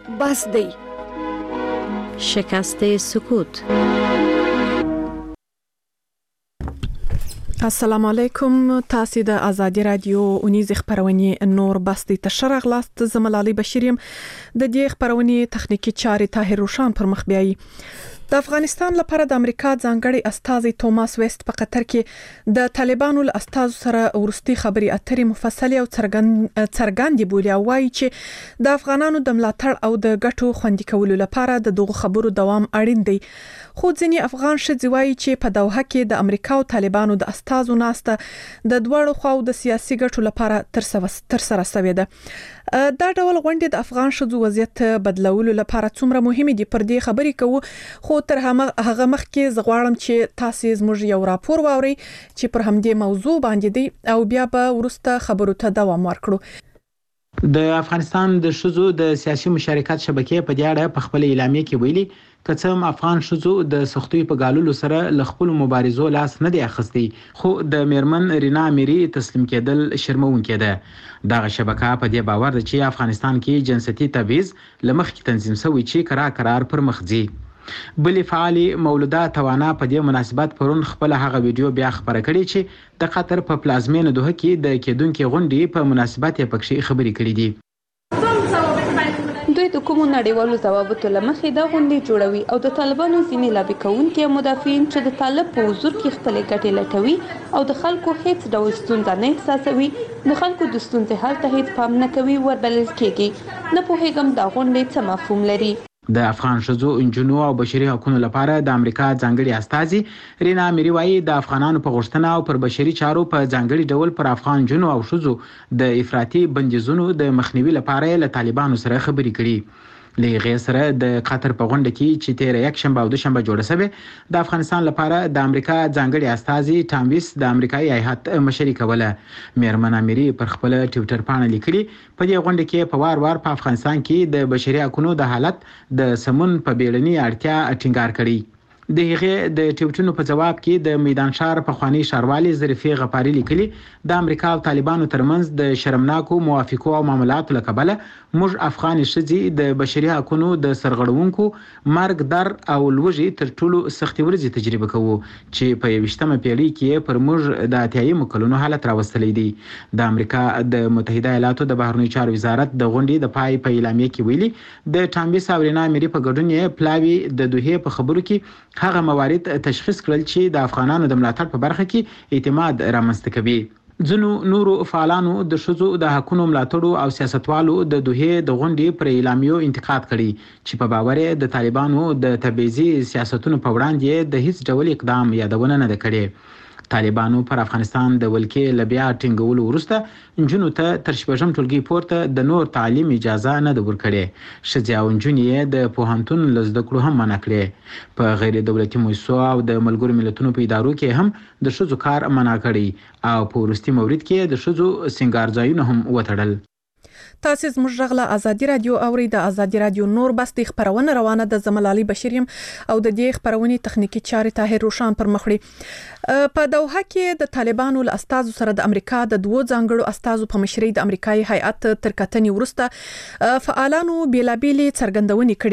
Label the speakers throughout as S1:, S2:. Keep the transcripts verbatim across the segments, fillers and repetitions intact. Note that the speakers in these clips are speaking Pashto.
S1: بس دی.
S2: شکست سکوت.
S3: السلام علیکم. تاسو د آزادی رادیو اونیز خبرونه نور بستی تشرغ لاست زملالي بشیریم. د دې خبرونه تخنیکی چارې طاهر روشان پر مخ بیاي. د افغانستان لپاره د امریکا ځانګړي استازي توماس ویست په قطر کې د طالبانو له استازو سره ورستي خبري اترې مفصلي او څرګندې بولي او وايي چې د افغانانو د ملاتړ او د ګټو خوندي کولو لپاره د دغه خبرو دوام اړین دی. خو ځینې افغان ښځې وايي چې په دوحه کې د امریکا او طالبانو د استازو ناسته د دوړو خواو د سیاسي ګټو لپاره تر سره شوې ده. دا ډول غونډې د افغان ښځو وضعیت بدلولو لپاره څومره مهمه دي پر دې خبرې کوو. خو تر هغه مخکې زغواړم چې تاسو زموږ یو راپور واورئ چې پر همدې موضوع باندې دی او بیا به ورسته خبرو ته دوام ورکړو.
S4: د افغانستان د ښځو د سیاسي مشارکت شبکې په دې اړه په خپل اعلامیه کې ویلي کڅم افغان ښځو د سختۍ په ګاللو سره ل خپل مبارزو لاس نه دی اخستي خو د میرمن رینا اميري تسلیم کېدل شرمونکې ده. دغه شبکه په دې باور ده چې افغانستان کې جنسيتي تبعیض لمخکې تنظیم شوی چې قرار قرار پر مخ ځي. بلی فعالی مولوده توانا په دې مناسبت پرون خپل هغه ویډیو بیا خبره کړې چې د قطر په پلازمینه دوحه کې د کېدونکو غونډې په مناسبت یې پکې خبرې کړې دي.
S5: دوی د کومو نړیوالو ضوابطو لمخې دا غونډې جوړوي او د طالبانو ځینې لابي کوونکي مدافعین چې د طالب په حضور کې خپل ګټې لټوي او د خلکو هیڅ ډول ستونزه نه احساسوي د خلکو د ستونزې حل ته هیڅ پام نه کوي وربلل کېږي. نه پوهېږم دا غونډې څه مفهوم لري.
S4: د افغان ښځو انجونو او بشري حقوقو لپاره د امریکا ځانګړي استازي رینا اميري وايي د افغانانو په غوښتنه او پر بشري چارو په ځانګړي ډول پر افغان جنو او ښځو د افراطي بندیزونو د مخنیوي لپاره له طالبانو سره خبرې کړي. لغه سره د قطر په غونډه کې چې تیر یک شنبه او دوشنبه جوړه شوه د افغانستان لپاره د امریکا ځانګړي استازي ټام ویس د امریکایي هیئت مشري کوله. میرمن اميري پر خپل ټوئیټر باندې لیکلي په دې غونډه کې په وار وار په افغانستان کې د بشري حقوقو د حالت د سمون په بیړني اړتیا ټینګار کړی. د هغه د ټویټونو په جواب کې د میدان شهر په خواني شاروالي ظریفي غفاري لیکلي د امریکا او طالبانو ترمنځ د شرمناکو موافقو او معاملاتو لکبله موږ افغان شذي د بشري حقوقو د سرغړونکو مرګ در او لوږي تر ټولو سختي ورځي تجربه کوو چې په یوشتمه پیړۍ کې پر موږ د اتیايي مکلونو حالت راوستلې دي. د امریکا د متحده ایالاتو د بهرنیو چارو وزارت د غونډې د پای په اعلامیه کې ویلي د ټامبیس او رینا اميري په ګډون یې پلاوی د دوه په خبرو کې هغه موارد تشخیص کړل چې د افغانانو د ملاتړ په برخه کې اعتماد رامنځته کوي. ځینو نورو فعالانو د شذو د حقوقو ملاتړو او سیاستوالو د دوه د غونډې پر اعلامیو انتقاد کړي چې په باور د طالبانو د تبعیضي سیاستونو په وړاندې د هیڅ ډول اقدام یادونه نه کړي. طالبانو پر افغانستان د ولکې لبیا ټینګولو ورسته انجونو ته تر شپږم ټولګي پورته د نور تعلیم اجازه نه د ورکړي. شذ او انجونې د پوهنتون لزد کړو هم منع کړي. په غیر دولتي مؤسسو او د ملګرو ملتونو په ادارو کې هم د شذو کار منع کړي او په ورستي مورید کې د شذو سنگار ځایونه هم وټړل.
S3: تاسو زموږ غږ آزادی رادیو اوري د آزادی رادیو نور بستی خبرونه روانه د زملالي بشیریم او د دې خبرونې تخنیکی چارې طاهر روشان پر مخړي. په دوحه کې د طالبانو له استازو سره د امریکا د دوه ځانګړو استازو په مشرۍ د امریکایي هیئت تر کتنې ورسته فعالانو بیلابېلې څرګندونې کړې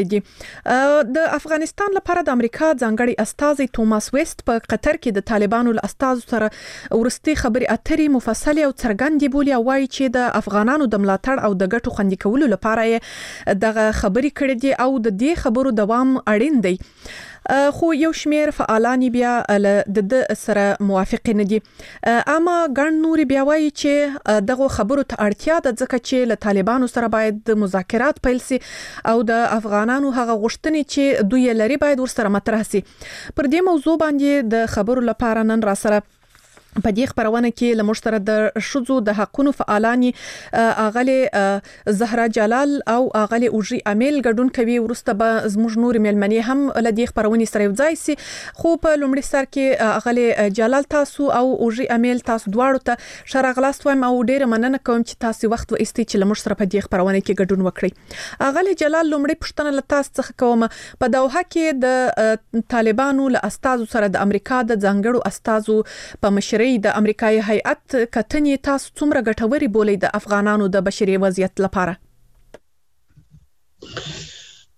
S3: دي. د افغانستان لپاره د امریکا ځانګړي استازي توماس ویست په قطر کې د طالبانو له استازو سره ورستي خبري اترې مفصلي او څرګندې بولي او وايي چې د افغانانو د ملاتړ او د ګټو خوندي کولو لپاره دغه خبري کړې دي او د دې خبرو دوام اړین دی. خو یو شمیر فعالان بیا د سره موافق نه دي. اما ګڼ نور بیا وایي چې دغه خبرو ته اړتیا ده ځکه چې له طالبانو سره باید د مذاکرات پیل شي او د افغانانو هغه غوښتنې چې دوی لري باید ورسره مطرح شي. پر دې موضوع باندې د خبرو لپاره نن را سره په دې خبرونه کې لمر سره د شذو د حقوقو فعالانی اغلی زهرا جلال او اغلی اوجي امیل ګډون کوي. ورسته به زموږ نور ملمنې هم له دې خبرونه سره یوځای سي. خو په لومړي سر کې اغلی جلال تاسو او اوجي امیل تاسو دواړو ته شرغلاست وایم او ډیره مننه کوم چې تاسو وخت و استي چې لمر سره په دې خبرونه کې ګډون وکړي. اغلی جلال لومړی پښتنه له تاسو څخه کوم په دوحه کې د طالبانو له استازو سره د امریکا د ځانګړو استازو په مشرۍ د امریکایي هیئت کتنې تاسو څومره ګټوري بولئ د افغانانو د بشري وضعیت لپاره؟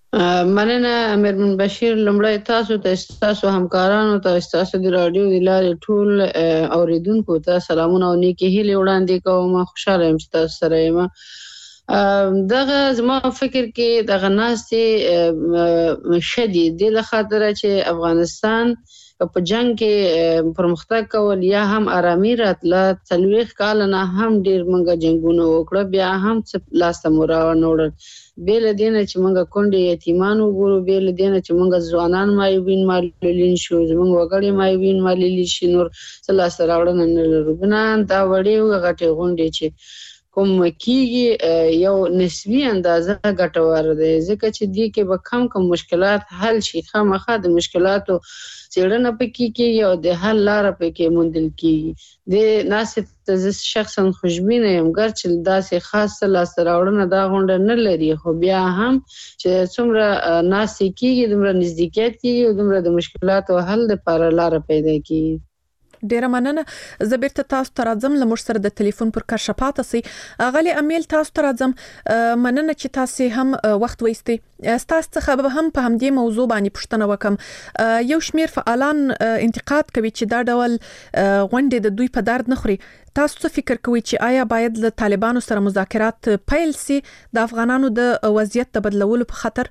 S1: مننه امیر بشیر. لمړی تاسو ته تاسو همکارانو ته تاسو د رادیو د لارې ټول اوریدونکو ته سلامونه او نیکی هیلې وړاندې کوم. خوشاله یم چې تاسو سره یم. دغه زما فکر کې دغه ناستې شدید د خاطر چې افغانستان په جنگ کې پرمختګ کول یا هم آرامي راتله، څلوېښت کاله نه هم ډیر منګه جنگونه وکړه، بیا هم څه لاسته مو راونوړل. بیل دینه چې منګه کونډې یتیمان وګورو، بیل دینه چې منګه ځوانان مایوبین معلولین شو، زمونږ وګړي مایوبین معلولین شي، نور څه لاسته راوړنه نه لرو. بنان دا وړې غټې غونډې چې کوم کیږي یو نسبی اندازه ګټور دی، ځکه چې دې کې به کم کم مشکلات حل شي. خامخا د مشکلاتو څېړنه پکې کېږي او د حل لاره پکې موندل کېږي. د ناسې ته زه شخصا خوشبینه یم، ګرچې داسې خاصه لاسته راوړنه دا غونډه نه لري، خو بیا هم چې څومره ناسې کېږي دومره نزدېکیت کېږي او دومره د مشکلاتو حل لپاره لاره پیدا کېږي.
S3: ډیره مننه. زه بیرته تاسو ته راځم، له موږ سره د ټلیفون پر کار شپاته سي. غالي امیل تاسو ته راځم. مننه چې تاسو هم وخت وایستئ. تاسو څخه به هم په همدې موضوع باندې پوښتنه وکم. یو شمیر فعالان انتقاد کوي چې دا ډول غونډې د دوی په درد نه خوري. تاسو څه فکر کوئ چې آیا باید له طالبانو سره مذاکرات پیل سي د افغانانو د وضعیت د بدلولو په خاطر؟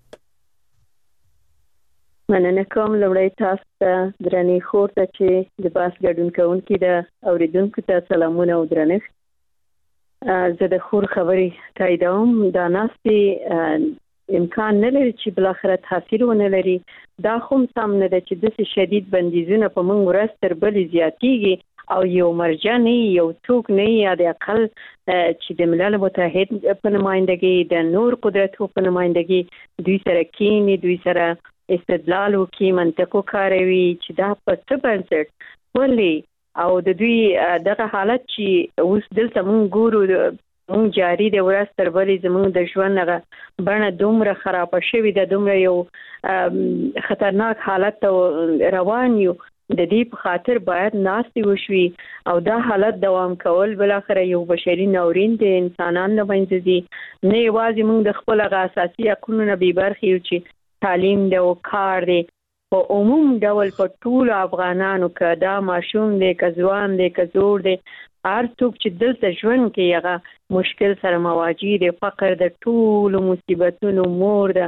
S2: مننه کوم. لومړی تاسو ته درنې خور ته چې د باس ګډون کوونکي د اوریدونکو ته سلامونه او درنښت. زه د خور خبرې تاییدوم. دا ناستې امکان نه لري چې بل اخر تاثیر ونه لري. دا خو سم نه ده چې د شدید بندیزونه په موږ ورځ تر بلې زیاتېږي او یو مرجع نه یو څوک نه یا د اقل چې د ملل متحد په نمائندګۍ د نور قدرتو په نمائندګۍ دوی سره کینی، دوی سره استدلال وکي، منطق وکاروي چې دا په څه بنسټ ولې او د دوی دغه حالت چې اوس دلته موږ ګورو موږ جاری د ورځ تر بلې زموږ د ژوند هغه بڼه دومره خرابه شوې ده، دومره یو خطرناک حالت روان یو. د دې په خاطر باید ناستې وشوي او دا حالت دوام کول بل اخر یو بشري ناورین د انسانانو نه منځ دي. نه یوازې موږ د خپل اساسي حقوقو نه بې برخې یو چې تعلیم دی او کار دی، په عموم ډول په ټول افغانانو که دا ماشوم دی که ځوان دی که زوړ دی، هر څوک چې دلته ژوند کوي هغه مشکل سره مواجه دی. فقر د ټولو مصیبتونو مور ده.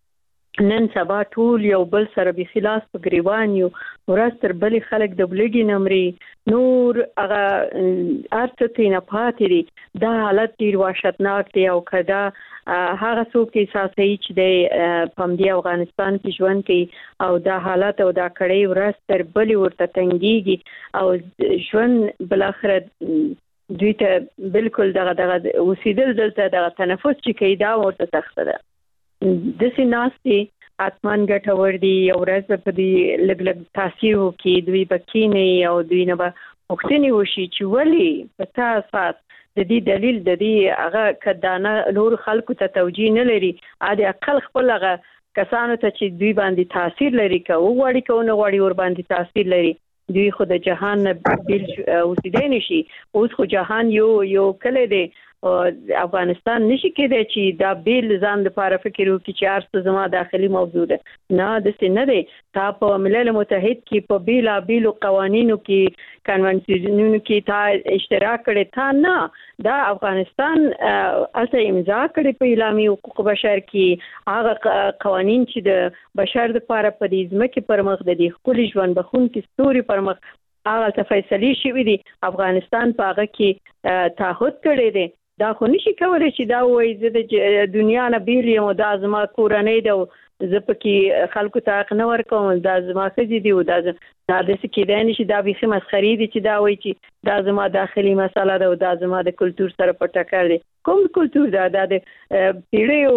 S2: نن سبا ټول یو بل سره به خلاص په گریوان یو، ورځ تر بلې خلک د بلګي نمرې نور هغه ارته نه پاتې دي. دا حالت ډیر وحشتناک دی او کدا هغه څوک احساسوي چې د پمدی افغانستان کې ژوند کوي او دا حالت او دا کړي ورځ تر بلې ورته تنګيږي او ژوند بل اخر دوی ته بالکل دغه دغه اوسیدل دلته دغه تنفس چې کوي دا ورته سخت ده. د سیناستي اتمان ګټور دي او ورځ په دې لګ لګ تاثیر وکي، دوی بکینه او دوی نه به وختنی وشي چې ولی په تاسو د دې دلیل د دې هغه کدانه نور خلکو ته توجیه نه لري. اده اقل خپل هغه کسانو ته چې دوی باندې تاثیر لري که وګړي کو نه وړي ور باندې تاثیر لري، دوی خو د جهان بیل اوسیدای نشي. اوس خو جهان یو یو کله دی افغانستان نشي کېدای چې دا بیل ځان لپاره فکر وکړي چې ارسته زما داخلي موضوع ده. نه دسته نه دی. تا په ملل متحد کې په بیلا بیلو قوانینو کې کنونسیونونو کې تا اشتراک کړي، تا نه دا افغانستان اصل امضا کړي په اعلامیه حقوق بشر کې هغه قوانین چې د بشر لپاره په دې ځمکه پر مخ د دې خپل ژوند بخون کې ستوري پر مخ هغه تفصیلي شوی دی. افغانستان په هغه کې تعهد کړی دی. دا خو نشي کولای چې دا وایي زه د دنیا نه بیل یم، دا زما کورنۍ ده، زه پکې خلکو ته حق نه ورکوم، دا زما ښځې دي، دا دا داسې کېدای نشي. دا بیخي مسخرې دي چې دا وایي چې دا زما داخلي مسله ده او دا زما د کلتور سره په ټکر دی. کوم کلتور ده؟ دا د پیړیو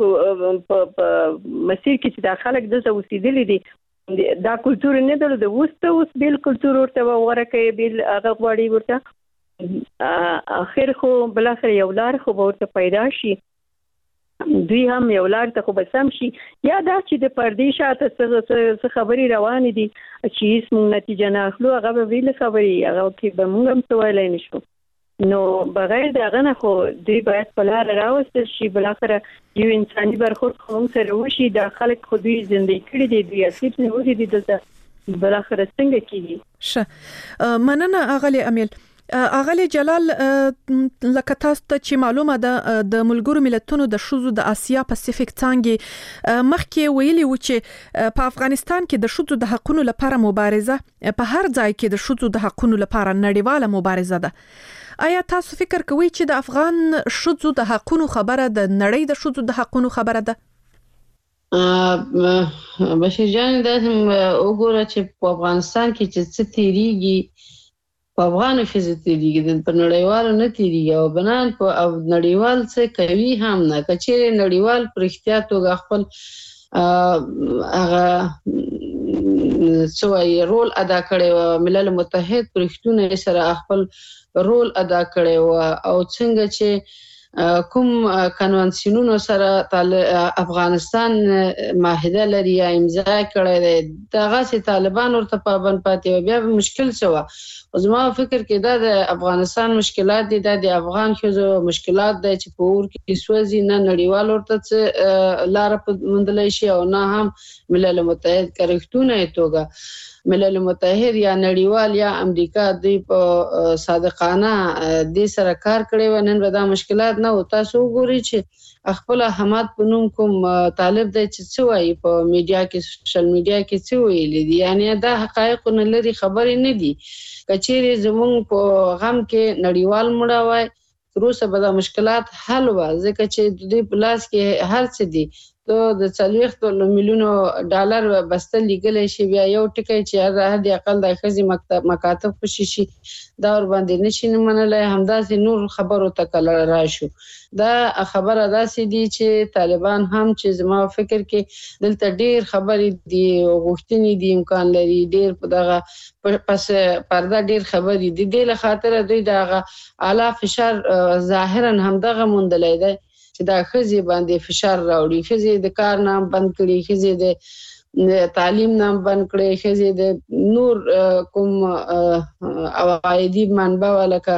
S2: په مسیر کې چې دا خلک دلته اوسېدلي دي، دا کلتور نه درلود. اوس ته اوس بیل کلتور ورته وره کوي، بیل هغه غواړي ورته. اخر خو بل اخر یو لار خو ورته پیدا شي، دوی هم یو لار ته خو به سم شي. یا دا چې د پردې شاته څه خبرې روانې دي چې هیڅ موږ نتیجه نه اخلو، هغه به ویل خبرې هغه کې به موږ هم څه ویلی نشو. نو بغیر دغه نه خو دوی باید په لار راوستل شي، بل اخر یو انساني برخورد خو سره وشي. د خلک خو دوی ژوندۍ کړي دي، دوی اصیب نه وږي دي، دلته بل اخر څنګه کیږي.
S3: شه مننه اغلی امیل. اغلی جلال، لکه تاسو ته چې معلومه ده د ملګرو ملتونو د شوزو د آسیا پاسفیک څانګې مخکې ویلي و چې په افغانستان کې د شوزو د حقوقو لپاره مبارزه په هر ځای کې د شوزو د حقوقو لپاره نړیواله مبارزه ده. آیا تاسو فکر کوئ چې د افغان شوزو د حقوقو خبره د نړۍ د شوزو د حقوقو خبره ده؟
S1: بشیر جان، دا وګوره چې په افغانستان کې چې څه تیریږي په افغانو ښځو تیریږي، په نړیوالو نه تیریږي، او بنان په او نړیوال څه کوي هم نه. که چیرې نړیوال په رښتیا توګه خپل هغه څه وایي رول ادا کړی و، ملل متحد په رښتونه سره خپل رول ادا کړی و، او څنګه چې کوم کنوانسیونونو سره افغانستان معاهده لري یا امضا کړی دی، دغسې طالبان ورته پابند پاتې و، بیا به مشکل څه وه. زما فکر کې دا د افغانستان مشکلات دي، دا د افغان ښځو مشکلات دی چې په اور کې سوځي، نه نړیوال ورته څه لاره موندلی شي او نه هم ملل متحد که رښتونی توګه ملل متحد یا نړیوال یا امریکا دوی په صادقانه دې سره کار کړی و، نن به دا مشکلات نه و. تاسو وګورئ چې خپل حماد په نوم کوم طالب دی چې څه وایي په میډیا کې، سوشل میډیا کې څه ویلي دي، یعنی دا حقایق نه لري، خبرې نه دي. که چیرې زموږ په غم کې نړیوال مړه وای، تر اوسه به دا مشکلات حل وه، ځکه چې د دوی په لاس کې هر څه دي. ته د څلوېښتو میلیونو ډالر بسته لیږلی شي، بیا یو ټکی چې د حد اقل د ښځې مکاتب خوشي شي دا ورباندې نشي منلی. همداسې نور خبرو ته کله راشو، دا خبره داسې دي چې طالبان هم چې زما فکر کې دلته ډیر خبرې دي، غوښتنې دي، امکان لري ډیر په دغه پس پرده ډیر خبرې دي. دې له خاطره دوی دغه اعلی فشار ظاهرا همدغه موندلی دی چې دا ښځې باندې فشار راوړي، ښځې د کار نه بند کړي، ښځې د تعلیم نه بند کړي، ښځې د نور کوم عوایدي منبع لکه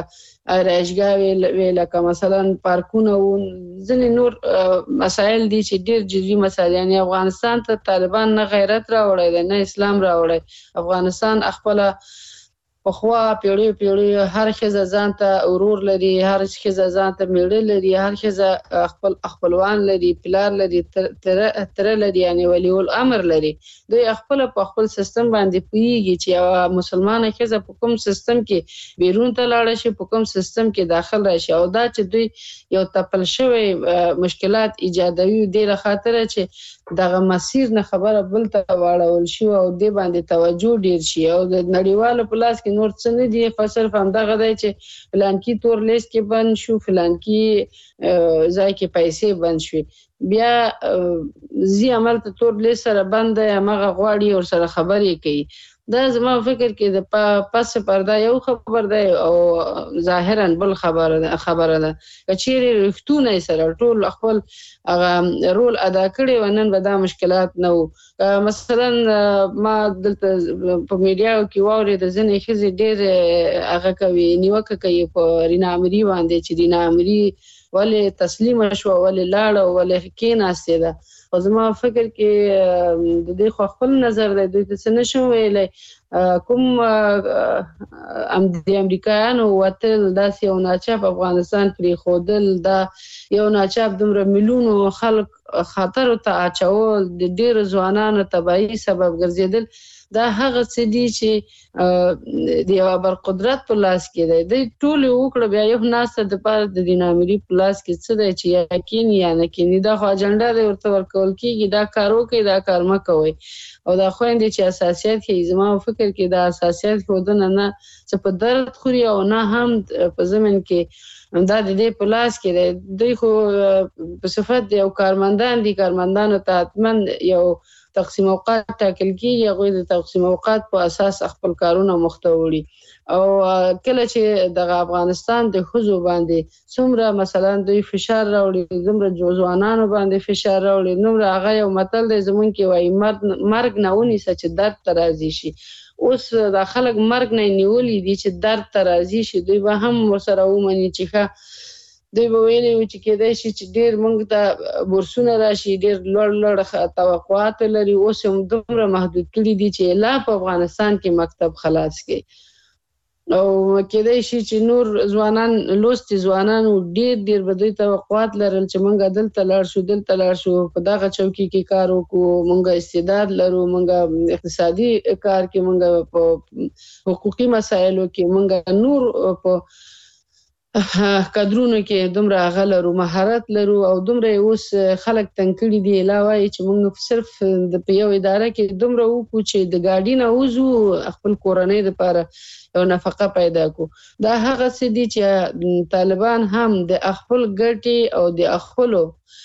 S1: رایشګاه وی، لکه مثلا پارکونه و، ځینې نور مسایل دي چې ډیر جدي مسایل. یعنی افغانستان ته طالبان نه غیرت راوړی دی نه اسلام راوړی. افغانستان خپله پخوا پیړیو پیړیو هر ښځه ځان ته ورور لري، هر ښځه ځان ته میړه لري، هر ښځه خپل خپلوان لري، پلار لري، تره لري، یعنی ولی الامر لري. دوی خپل په خپل سیستم باندې پوهیږي چې یوه مسلمانه ښځه په کوم سیستم کې بیرون ته لاړه شي، په کوم سیستم کې داخل راشي، او دا چې دوی یو تپل شوی مشکلات ایجادوي دې له خاطره چې دغه مسیر نه خبره بل ته واړول شي او دې باندې توجه ډیر شي، او د نړیوالو په لاس کې نور څه نه دي، خو صرف همدغه دی چې فلانکي تور لیست کې بند شو، فلانکي ځای کې پیسې بند شوې، بیا زی عمل ته تور لیست سره بند دی، همغه غواړي ورسره خبرې کوي. دا زما فکر کې د پس پرده یو خبر دی او ظاهرا بل خبره ده خبره ده که چیرې رښتونی سره ټول خپل هغه رول ادا کړی و، نن به دا مشکلات نه وو. مثلا ما دلته په میډیاو کې واورېده ځینې ښځې ډېر هغه کوي، نیوکه کوي په رینا امري باندې چې رینا امري ولې تسلیمه شوه، ولې لاړه، ولې کېناستې ده. خو زما فکر کې د دې خو خپل نظر دی، دوی ته څه نشم ویلی. کوم د امریکایانو وتل، داسې یو ناچاپ افغانستان پرېښودل، دا یو ناچاپ دومره میلیونو خلک خطرو ته اچول، د ډېرو ځوانانو تباهي سبب ګرځېدل، دا هغه څه دي چې د یو برقدرت په لاس کې دی. دوی ټول یې وکړه، بیا یو ناسته دپاره د رینا امري په لاس کې څه دی چې یا کیني یا نه کیني، دا خو اجنډا دی ورته ورکول کېږي، دا کار وکړئ، دا کار مه کوئ. او دا خویندې چې حساسیت ښیي، زما فکر کې دا حساسیت ښودنه نه څه په درد خوري او نه هم په ضمن کې دا د دې په لاس کې دی. دوی خو په صفت د یو کارمندان دي، کارمندانو ته حتما یو تقسیم اوقات ټاکل کېږي، هغوی د تقسیم اوقات په اساس خپل کارونه مخته وړي. او کله چې د افغانستان د خزو باندې څومره مثلا دوی فشار راوړي زموږ ځوانانو باندې فشار راوړي نو هغه یو متل دی زمونږ کې وایي مرګ نه ونیسه چې درد ته راضي شي. اوس د خلک مرګ نه نیولې دي چې درد ته راضي شي دوی به هم ورسره ومني چې ښه دوی به ویلي وي چې کېدای شي چې ډېر موږ ته بورسونه راشي ډېر لوړ لوړ توقعات لري اوس هم دومره محدود کړي دي چې لا په افغانستان کې مکتب خلاص کړي او کېدای شي چې نور ځوانان لوستي ځوانان ډېر ډېر به دوی توقعات لرل چې موږ دلته لاړ شو دلته لاړ شو په دغه چوکۍ کې کار وکړو موږ استعداد لرو موږ اقتصادي کار کې موږ په حقوقي مسایلو کې موږ نور په کادرونو کې دومره هغه لرو مهارت لرو او دومره اوس خلک تنګ کړي دي لا وایي چې موږ صرف د په یو اداره کې دومره وکړو چې د ګاډي نه وځو خپل کورنۍ دپاره او نفقه پیدا کو دا هغه څه دي چې طالبان هم د خپل ګټې او د خپل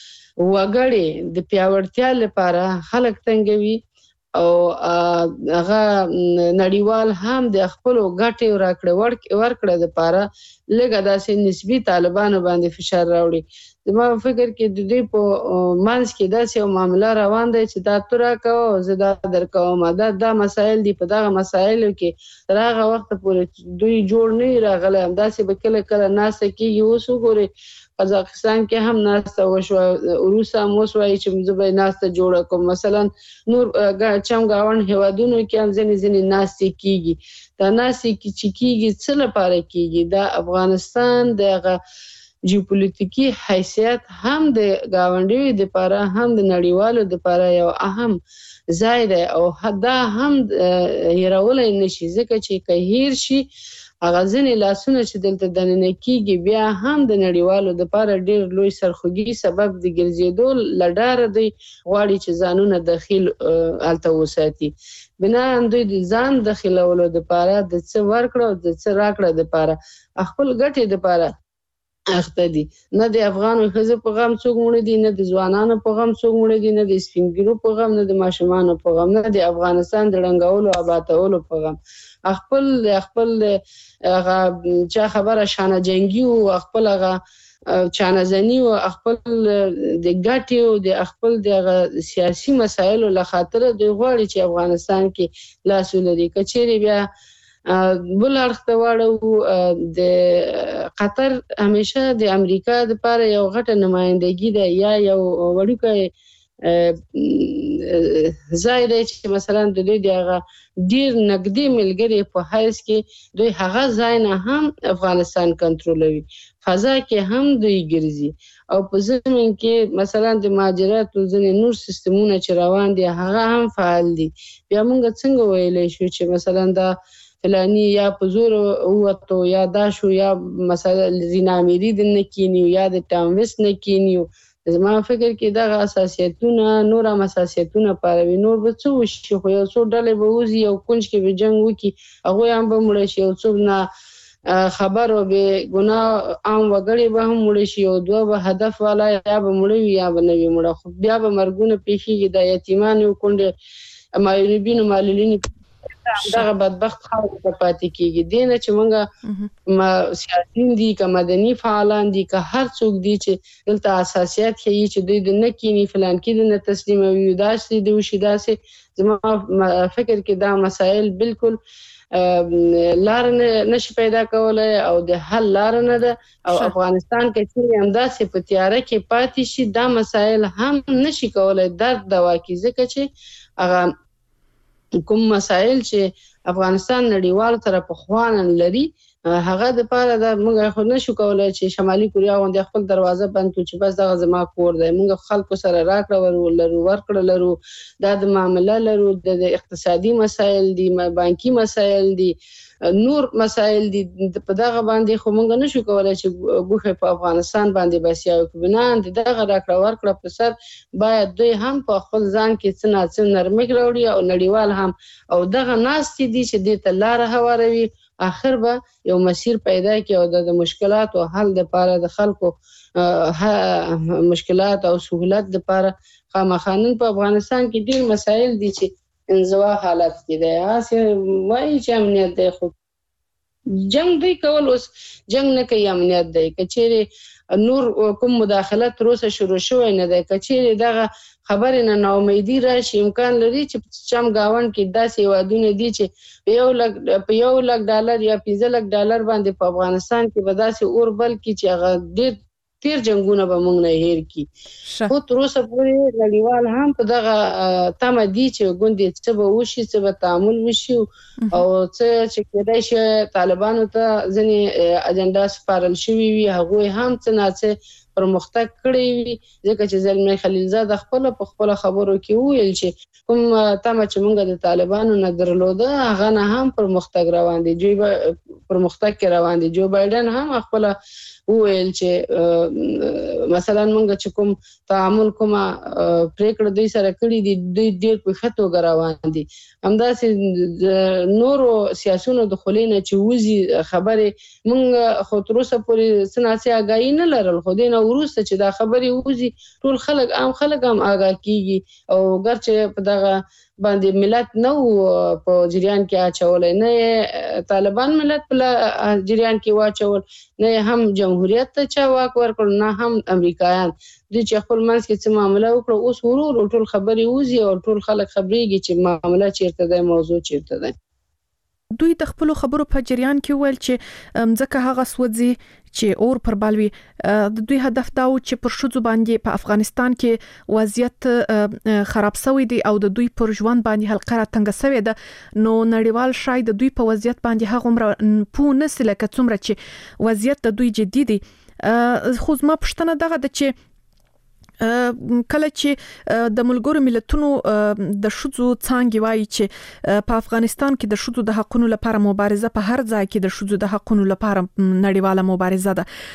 S1: وګړي د پیاوړتیا لپاره خلک تنګوي او هغه نړیوال هم د خپل ګټې راکړه ورکړه لپاره لږه داسې نسبی طالبانو باندې فشار راوړي. زما فکر کې د دې په منځ کې داسې یو معامله روان دی چې دا تو راکوه زه دا درکوم دا دا مسایل دي په دغه مسایلو کې تر هغه وخته پورې دوی جوړ نه راغلی همداسې به کله کله ناسته کېږي اوس وګورئ قزاقستان کې هم ناسته وشوه روس هم اوس وایي چې زه به ناسته جوړه کوم مثلا نور چم ګاونډ هېوادونو کې هم ځینې ځینې ناستې کېږي دا ناستې چې کېږي څه لپاره کېږي دا افغانستان دغه جیوپولیټیکي حیثیت هم د گاونډیو لپاره هم د نړیوالو لپاره یو اهم ځای دی او دا هم هیرولای نشي ځکه چې که هیر شي هغه ځینې لاسونه چې دلته دننه کېږي بیا هم د نړیوالو لپاره ډېر لوی سرخوږي سبب د ګرځېدو له ډاره دوی غواړي چې ځانونه دخیل هلته وساتي بناً دوی د ځان دخیلولو لپاره د څه ورکړه او د څه راکړه لپاره خپل ګټې لپاره اخته دي نه د افغانو ښځو په غم څوک مړه دي نه د ځوانانو په غم څوک مړه دي نه د سپین ږیرو په غم نه د ماشومانو په غم نه د افغانستان د ړنګولو آبادولو په غم خپل خپل هغه چا خبره شانه جنګي او خپل هغه چانه‌زني او خپل د ګټې او د خپل د سیاسي مسایلو له خاطره دوی غواړي چې افغانستان کې لاس ولري که چیرې بیا بل اړخ ته واړو د قطر همیشه د امریکا لپاره یو غټه نمائندګي ده یا یو وړوکی ځای دی چې مثلا د دوی د هغه ډېر نږدې ملګري په حیث کې دوی هغه ځای نه هم افغانستان کنټرولوي فضا کې هم دوی ګرځي او په زمین کې مثلا د مهاجراتو ځینې نور سیستمونه چې روان دي هغه هم فعال دي بیا موږ څنګه ویلی شو چې مثلا دا فلانی یا په زور ووتو یا دا شو یا مثلا زینا امیری د نه کینیو یا د ټاموس نه کینیو زما فکر کې دغه اساسیتونه نور هم اساسیتونه پاروي نور به څه وشي خو یو څو ډلې به وځي یو کونج کې به جنګ وکړي هغوی هم به مړه شي یو څوک نه خبر او به ګناه عام وګړي به هم مړه شي او دوه به هدف والا یا به مړه وي یا به نه وي مړه خو بیا به مرګونه پیښیږي د یتیمانو کونډې مایوریبینو معلولینو دغه بدبخت خلک ته پاتې کېږي دې نه چې موږ سیاسیون دي که مدني فعالان دي که هر څوک دي چې دلته اساسیات ښیي چې دوی د نه کیني فلان کې د نه تسلیموي داسې د وشي داسې زما فکر کې دا مسایل بالکل لار نشي پیدا کولای او د حل لار نه ده او افغانستان کې چې همداسې په تیاره کې پاتې شي دا مسایل هم نشي کولای درد دوا کړي ځکه چې هغه کوم مسایل چې افغانستان نړیوال سره په خوانن لري هغه د پاره د موږ خو نشو کولای چې شمالي کوریا غونډه خپل دروازه بند کړي چې بس دغه زما کور دی موږ خلکو سره راکړه ورولرو ورکړه لرو دا د معاملې لرو د اقتصادي مسایل دي بانکي مسایل دي نور مسایل دي په دغه باندې خو موږ نشو کولای چې ګوښه په افغانستان باندې بس یو بنان دغه راکړه ورکړه په سر باید دوی هم په خپل ځان کې څه نه څه نرمي راوړي او نړیوال هم او دغه ناستې دي چې د تلاره هواروي اخر به یو مسیر پیدا کړي او د مشکلات او حل لپاره د خلکو مشکلات او سہولت لپاره خامخانن په افغانستان کې ډېر مسایل دي چې انزوا حالت کې دی هسې وایي چې امنیت دی خو جنگ دوی کول اوس جنگ نه کوي امنیت دی کچېره نور کوم مداخلت روسه شروع شوی نه دی کچېره دغه خبرې نه ناامیدي راشي امکان لري چې چم گاوند کې داسې وادونه دي چې یو لک په یو لک ډالر یا پنځه لک ډالر باندې په افغانستان کې به داسې اور بل کې چې هغه ډېر تیر جنگونه به موږ نه هیر کی خو تر اوسه پورې نړیوال هم په دغه تمه دي چې ګوندې څه به وشي څه به تعامل وشي او څه چې کېدای شي طالبانو ته ځینې اجنډا سپارل شوي وي هغوی هم څه نه څه پرمختګ کړی وي ځکه چې زلمی خلیلزاد خپل په خپل خبرو کې ویل چې کوم تمه چې موږ د طالبانو نه درلوده هغه نه هم پرمختګ روان دي جو پرمختګ کې روان دي جو بایدن هم خپل ویل چې مثلا موږ چې کوم تعامل کوم پریکړه دوی سره کړی دي دوی ډېر په خطو غراوان دي همداسې نورو سیاسيونو د خلینو چې وزي خبره موږ خو تر اوسه پورې سناسي آگاهی نه لرل خو دینه ورسته چې دا خبره وزي ټول خلک عام خلک هم آگاه کیږي او ګرچه په دغه باندې ملت نو په جریان کې اچولای نه طالبان ملت په جریان کې واچول نه هم جمهوریت ته چا واک ورکړ نه هم امریکایان د چې خپل منځ کې څه معاملې وکړه اوس ورور ټول خبري وزي او ټول خلک خبريږي چې معاملې چیرته ده موضوع چیرته ده
S3: دوی د خپل خبرو په جریان کې ویل چې ځکه هغه سوځي چې اور پر بالوي د دوی هدف دا و چې پر شذو باندې په افغانستان کې وضعیت خراب شوی دی او د دوی پر ژوند باندې حلقه تنګ شوی ده نو نړیوال شاید د دوی په وضعیت باندې هغه عمر پو نسله کڅومره چې وضعیت د دوی جدي دي خو زما پښتنه دغه د چې کله چې د ملګرو ملتونو د شذو څنګه وایي چې په افغانستان کې د شذو د حقوقو لپاره مبارزه په هر ځای کې د شذو د حقوقو لپاره نړیواله مبارزه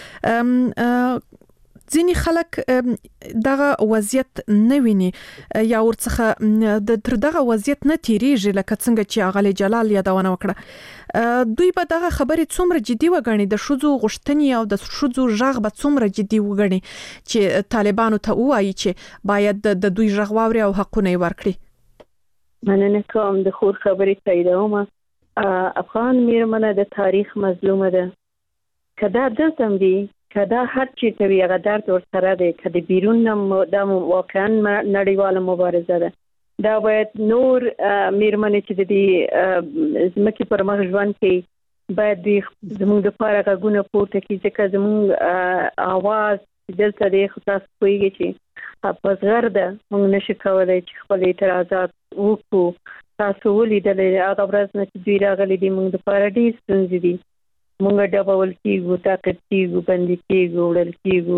S3: ده ځینې خلک دغه وضعیت نه ویني یا ورڅخه د تر دغه وضعیت نه تیریږي لکه څنګه چې اغلی جلال یادونه وکړه دوی به دغه خبرې څومره جدي وګڼي د شذو غوښتنې او د شذو ژغ به څومره جدي وګڼي چې طالبانو ته وایي چې باید د دوی ژغ واوري او حقونه ورکړي
S2: مننه کوم د خور خبرې تاییدوم افغان میرمنه د تاریخ مظلومه ده کدا دلته دی کدا هر چی ته وی غدار ور سره ده کدی بیرون نم د واقعا نړیواله مبارزه ده دا باید نور میرمنې چې د دې زمکه پر مخ ژوند کې باید د زموږ د پاره غوونه پورته کې ځکه زموږ आवाज دلته د خاص کوي چې په زغر ده موږ نشو کولای چې خپل اعتراضات وکړو تاسو ولیدلې هغه ورځ نه چې دوی راغلي دي موږ د پاره ډیر ستونزې دي مونږ ډبول کیږو طاقت کیږو باندې کیږو ورل کیږو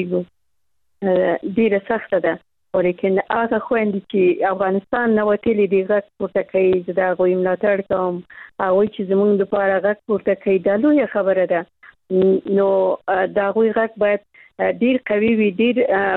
S2: ورکیږو ډیره سخته ده ولیکن هغه خويندې چې افغانستان نه وتلي دي غږ پورته کوي دا غوي ملاتړ کوم او چې زمونږ د پاره غږ پورته کوي دا لویه خبره ده نو دا غوي غږ باید ډیر قوي وي ډیر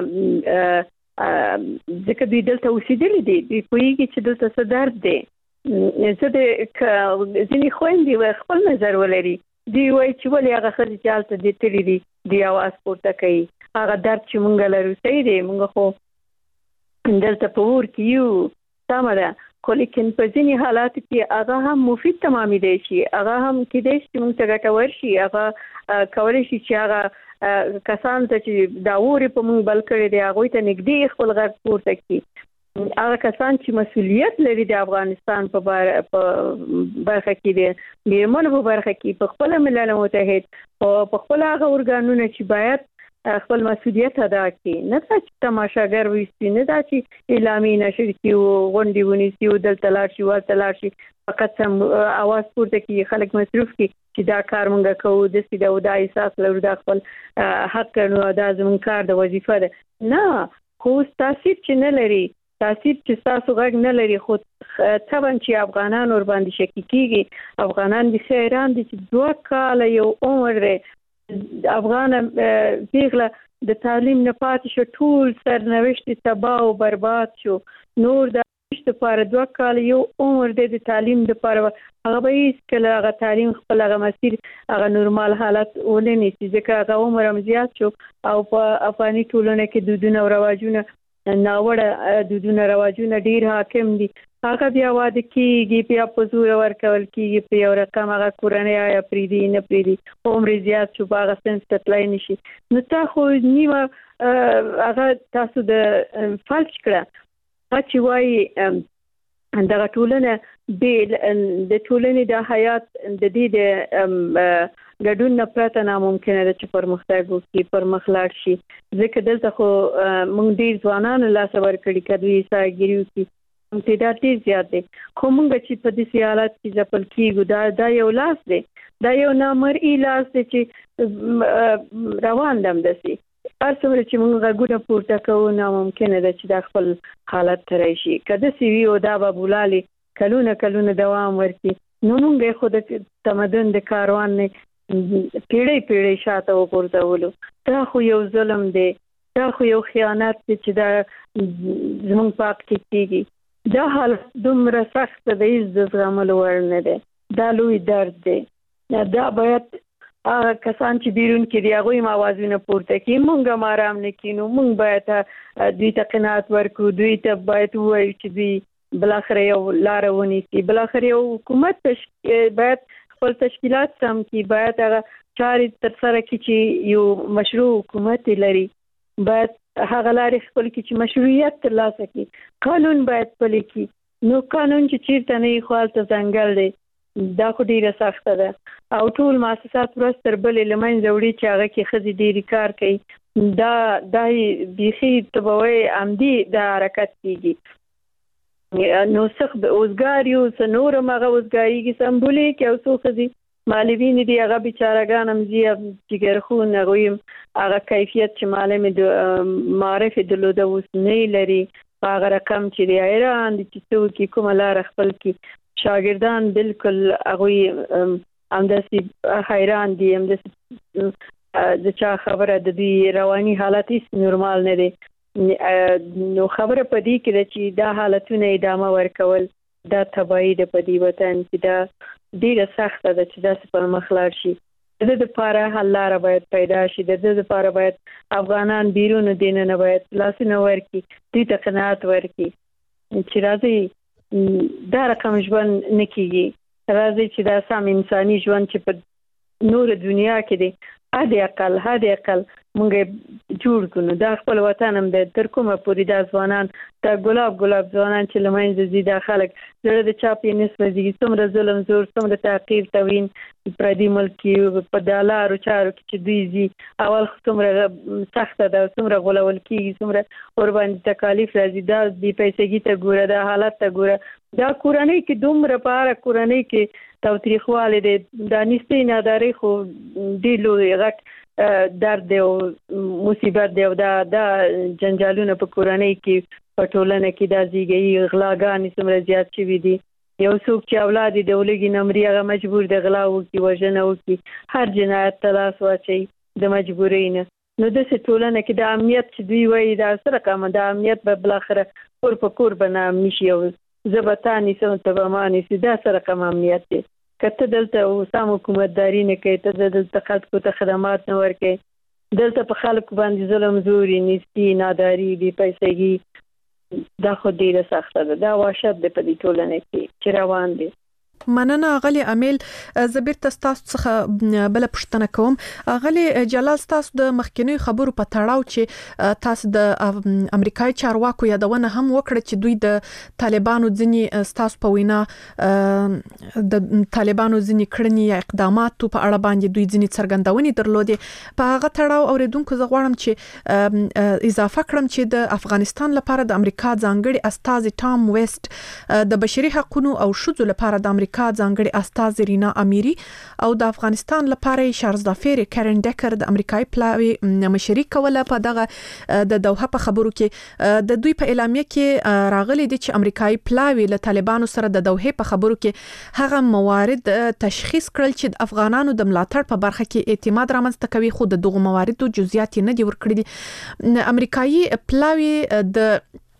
S2: ځکه دوی دلته اوسېدلي دي دوی پوهیږي چې دلته څه درد دی زه د ځینې خويندې خپل نظر ولري دی وای چې ولې هغه خځې چې حالت دي تللی دي دی आवाज پورته کوي هغه درد چې مونږ لرو صحیح دی مونږ خو دلته په ور کې یو سم ده خو لیکن په ځینې حالات کې هغه هم مفید تمامي دی شي هغه هم کې دی چې مونږ ته ګټور شي هغه کولای شي چې هغه کسان ته چې دا ووري په مونږ بل کړی دی هغه ته نږدې خپل غږ پورته کوي هغه کسان چې مسؤلیت لري د افغانستان په برخه کې دي میرمنو په برخه کې په خپل ملل متحد او په خپل هغه ارګانونه چې باید خپل مسؤلیت ادا کړي نه چې تماشاګر وي نه چې اعلامي نشر کې غونډې ونیسي او دلته لاړ شي ورته لاړ شي فقط هم आवाज پورته کوي خلک مصروف کی چې دا کار مونږ کوو د سیده او د احساس لرو د خپل حق نو ادا زموږ کار د وظیفه ده نه خو تاثیر چې نه لري تاثیر چې تاسو غږ نه لري خو طبعا چې افغانان ور باندې شکی کیږي افغانان د خیران دي چې دوه کال یو عمر افغان پیغله د تعلیم نه پاتې شو ټول سرنوشت تباہ او برباد شو نور د د پاره دوه کال یو عمر د تعلیم د پاره هغه به هیڅ کله هغه تعلیم خپل هغه مسیر هغه نورمال حالت ولني چې ځکه هغه عمر هم زیات شو او په افغاني ټولنه کې دودونه او رواجونه ناوړه دودونه رواجونه ډیر حاکم دي هغه بیا واده کیږي بیا په زور ورکول کیږي په یو رقم هغه کورنۍ یا پریدي نه پریدي عمر زیات شو هغه سنس تطلای نشي نو تا خو نیمه هغه تاسو د فالش کړه چې وایي دغه ټولنه د ټولنې د حیات د دې د ګډون نه پرته ناممکنه ده چې پرمختګ وکړي پرمخ لاړ شي ځکه دلته خو موږ ډیر ځوانانو لاس ورکړي کړي ساګریو کې امتداد ډیر زیات دي خو موږ چې په دې حالت کې ځپل کیږو دا دا یو لاس دی دا یو نامرئي لاس دی چې روان دم دسي ارڅومره چې موږ غوډه پورته کوو ناممکنه ده چې دا خپل حالت ترای شي کله سی وی او دا به بولالي کلونه کلونه دوام ورکړي نو موږ خو د تمدن د کاروان نه پیړۍ پیړۍ شاته وګرځولو دا خو یو ظلم دی دا خو یو خیانت دی چې دا زموږ پاک کیږي دا حالت دومره سخت دی چې زغمل ور نه دی دا لوی درد دی دا باید کسان چې بیرون کې دی هغه موازنه پورته کوي مونږه مارام نه کینو مونږ باید دوی ته قناعت ورکو دوی ته باید وایو چې دوی بل اخر یو لار ونیسي بل اخر یو حکومت باید خپل تشکیلات سم کی باید هغه چارې تر سره کی چې یو مشروع حکومت لري باید هغه لارې خپل کی چې مشروعیت ترلاسه کی قانون باید پلي کی نو قانون چې چیرته نه خپل ته ځنګل دی دا خو ډیره سخته ده او ټول مؤسسات ورستر بلې لمن زوړي چې هغه کې خزي ډیری کار کوي دا دای بيخي تبوي عمدي د حرکت کیږي نو څخه اوسګاریو سنور مغه اوسګاری کې سمبولیک او څو خزي مالوین دي هغه بیچارهګان هم زی جګر خو نه غویم هغه کیفیت چې معلم د معرفت دلوده اوس نه لري هغه رقم چې دی ایران د چې څو کې کومه لار خپل کې شاګردان بالکل هغه همداسي حیران دي همداسي د چا خبره د دې رواني حالت هیڅ نورمال نه دي نو خبره پدې کې چې دا حالتونه ادامه ورکول دا تبعی د پدې وطن چې دا ډیره سخته ده چې دا په مخلاړ شي د دې لپاره حل لار باید پیدا شي د دې لپاره باید افغانان بیرون دین نه باید لاسونه ورکي دې ته قناعت ورکي چې راځي دا رقم ژوند نکېږي راځي چې دا سم انساني ژوند چې په نور دنیا کې دی هدي اقل هدي اقل مونږ جوړ کړو دا خپل وطن هم د تر کومه پوری د ځوانان د ګلاب ګلاب ځوانان چې لمنځ دي د خلک زړه د چاپی نسبت دي څومره ظلم زور څومره تعقیب توهین پردي ملکی په دالارو چارو کې چې دوی زی اول څومره سخت ده څومره غولول کیږي څومره ور باندې تکالیف راځي دا د پیسګي ته ګوره دا حالت ته ګوره دا کورنۍ کې دومره پاره کورنۍ کې توتریخواله دي دا نستې ناداري خو دی لوی غټ درد او مصیبت دی او دا دا جنجالونه په کورنۍ کې په ټولنه کې دا زیږي غلاګان څومره زیات شي دي یو څوک چې اولاد د ولګي نمرې هغه مجبور دی غلا وکي وژنه وکي هر جنایت تلاش واچي د مجبورین نو د ټولنه کې د امنیت چې دوی وایي دا سره کوم د امنیت په بل اخره کور په کور بنام نشي او زبطانی سم تبمانی سیدا سره کوم امنیت دی کته دلته او سم حکومتداري نه کوي ته دلته خلکو ته خدمات نه ورکوي دلته په خلکو باندې ظلم زوري نيستي ناداري دي پیسېږي دا خو ډیره سخته ده دا وحشت د پدې ټولنه کې چې روان دي
S3: مننه غلي امیل زبیر تاسو څخه بل پښتنه کوم غلي جلال تاسو د مخکینی خبرو په تړاو چې تاسو د امریکای چارواکو یادونه هم وکړه چې دوی د طالبانو ځنی تاسو په وینا د طالبانو ځنی کړنی یا اقدامات په اړه باندې دوی ځنی څرګندونې درلودې په هغه تړاو اوریدونکو زه غواړم چې اضافه کړم چې د افغانستان لپاره د امریکا ځانګړي استاذ ټام ویست د بشري حقوقو او شذو لپاره د امریکا ځانګړي استاذ رینا امیری او د افغانستان لپاره شارز دافیر کارن ډکر د امریکای پلاوی مشري کوله په دغه د دوحه په خبرو کې د دوی په اعلامیه کې راغلي دي چې امریکای پلاوی له طالبانو سره د دوحه په خبرو کې هغه موارد تشخیص کړل چې د افغانانو د ملاتړ په برخه کې اعتماد رامنځته کوي خو د دغه مواردو جزئیات نه دي ورکړي دي امریکایي پلاوی د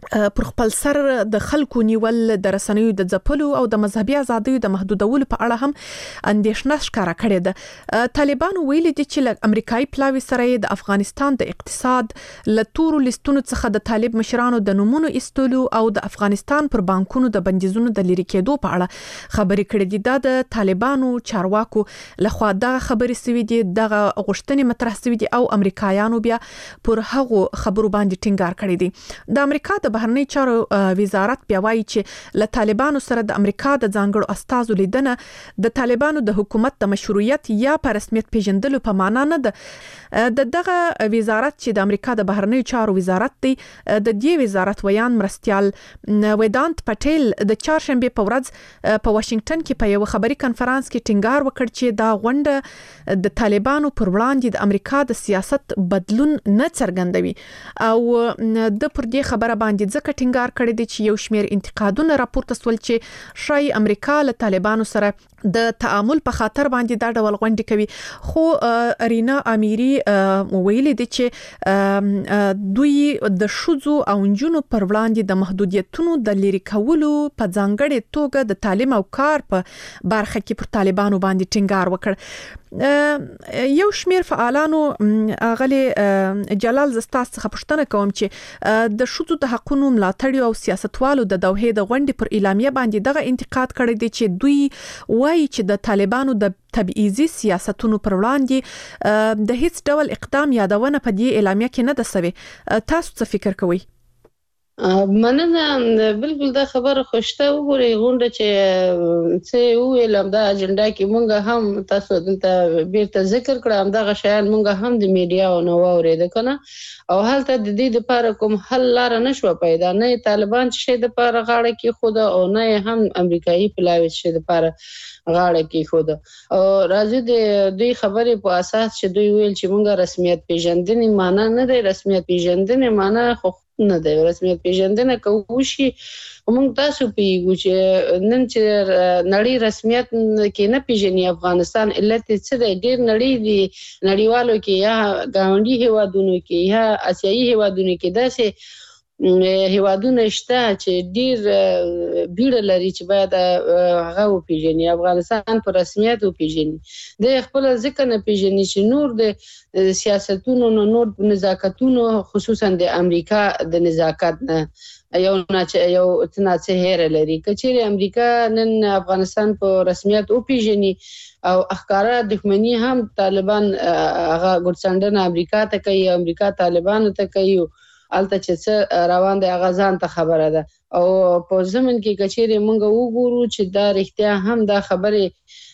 S3: پر خپل سر د خلکو نیول د رسنیو د ځپلو او د مذهبي ازادۍ د محدودولو په اړه هم اندېښنه ښکاره کړې ده. طالبان ویلي دي چې له امریکایي پلاوي سره د افغانستان د اقتصاد له تورو لیستونو څخه د طالب مشرانو د نومونو ایستلو او د افغانستان پر بانکونو د بندیزونو د لری کېدو په اړه خبرې کړې دي. دا د طالبانو چارواکو لخوا دغه خبرې سوي دي، دغه غوښتنې مطرح سوي دي او امریکایانو بیا پر هغو خبرو باندې ټینګار کړی دی. د امریکا د بهرنی چارو وزارت بیا وایي چې له طالبانو سره د امریکا د ځانګړو استازو لیدنه د طالبانو د حکومت د مشروعیت یا په رسمیت پیژندلو په معنا نه ده. د دغه وزارت چې د امریکا د بهرنی چارو وزارت دی، د دې وزارت ویان مرستيال ویدانت پټیل د چهارشنبه په ورځ په واشنگټن کې په یو خبري کانفرنس کې ټینګار وکړ چې دا غونډه د طالبانو پر وړاندې د امریکا د سیاست بدلون نه څرګندوي او د پر دې خبره باندې ځکه ټینګار کړی دی چې یو شمېر انتقادونه راپورته سول چې شای امریکا له طالبانو سره د تعامل په خاطر باندې دا ډول غونډې کوي. خو ارینا امیری ویلي دي چې دوی د شوزو او نجونو پر وړاندې د محدودیتونو د لری کولو په ځانګړې توګه د تعلیم او کار په برخه کې پر طالبانو باندې ټینګار وکړ. یو شمېر فعالانو غلي جلال زستاس څخه پوښتنه کوم چې د شوزو د حقوقو ملاتړ او سیاستوالو د دوحې د غونډې پر اعلامیه باندې دغه انتقاد کړی دی چې دوی وایي چې د طالبانو د تبعیضي سیاستونو پر وړاندې د هیڅ ډول اقدام یادونه په دې اعلامیه کې نه ده سوي. تاسو څه فکر کوئ؟
S1: مننه، بالکل دا خبره خوشته وګورئ. غونډه چې څه ویل دا اجنډا کې مونږ هم تاسو دلته بیرته ذکر کړم، دا غشیان مونږ هم د میډیا او نو اورید کنه او هلته د دې لپاره کوم حل لار نشو پیدا، نه طالبان چې د لپاره غاړه کې خود او نه هم امریکایي پلاوی چې د لپاره غاړه کې خود. او راځي د دوی خبرې په اساس چې دوی ویل چې مونږ رسمیت پیژندنې معنا نه دی، رسمیت پیژندنې معنا خو نه دی. رسمیت پیژندنه کوو شي موږ تاسو پیږو چې نن چې نړۍ رسمیت کې نه پیژني افغانستان علت څه دی. ډیر نړۍ دی نړیوالو کې یا ګاونډي هیوادونو کې یا آسیایي هیوادونو کې داسې هیوادونه شته چې ډیر بیړه لري چې باید هغه وپیژني، افغانستان په رسمیت وپیژني. د خپل ځکه نه پیژني چې نور د سیاستونو نو نور نزاکتونو خصوصا د امریکا د نزاکت نه یو نه یو تناسه هره لري. کچېره امریکا نن افغانستان په رسمیت وپیژني او اخکارا دښمنی هم طالبان هغه ګورڅنډنه امریکا ته کوي، امریکا طالبان ته کوي، الته چې روان دی غزان ته خبره ده. او په زمن کې کچېره مونږ وګورو چې دا رښتیا هم دا خبره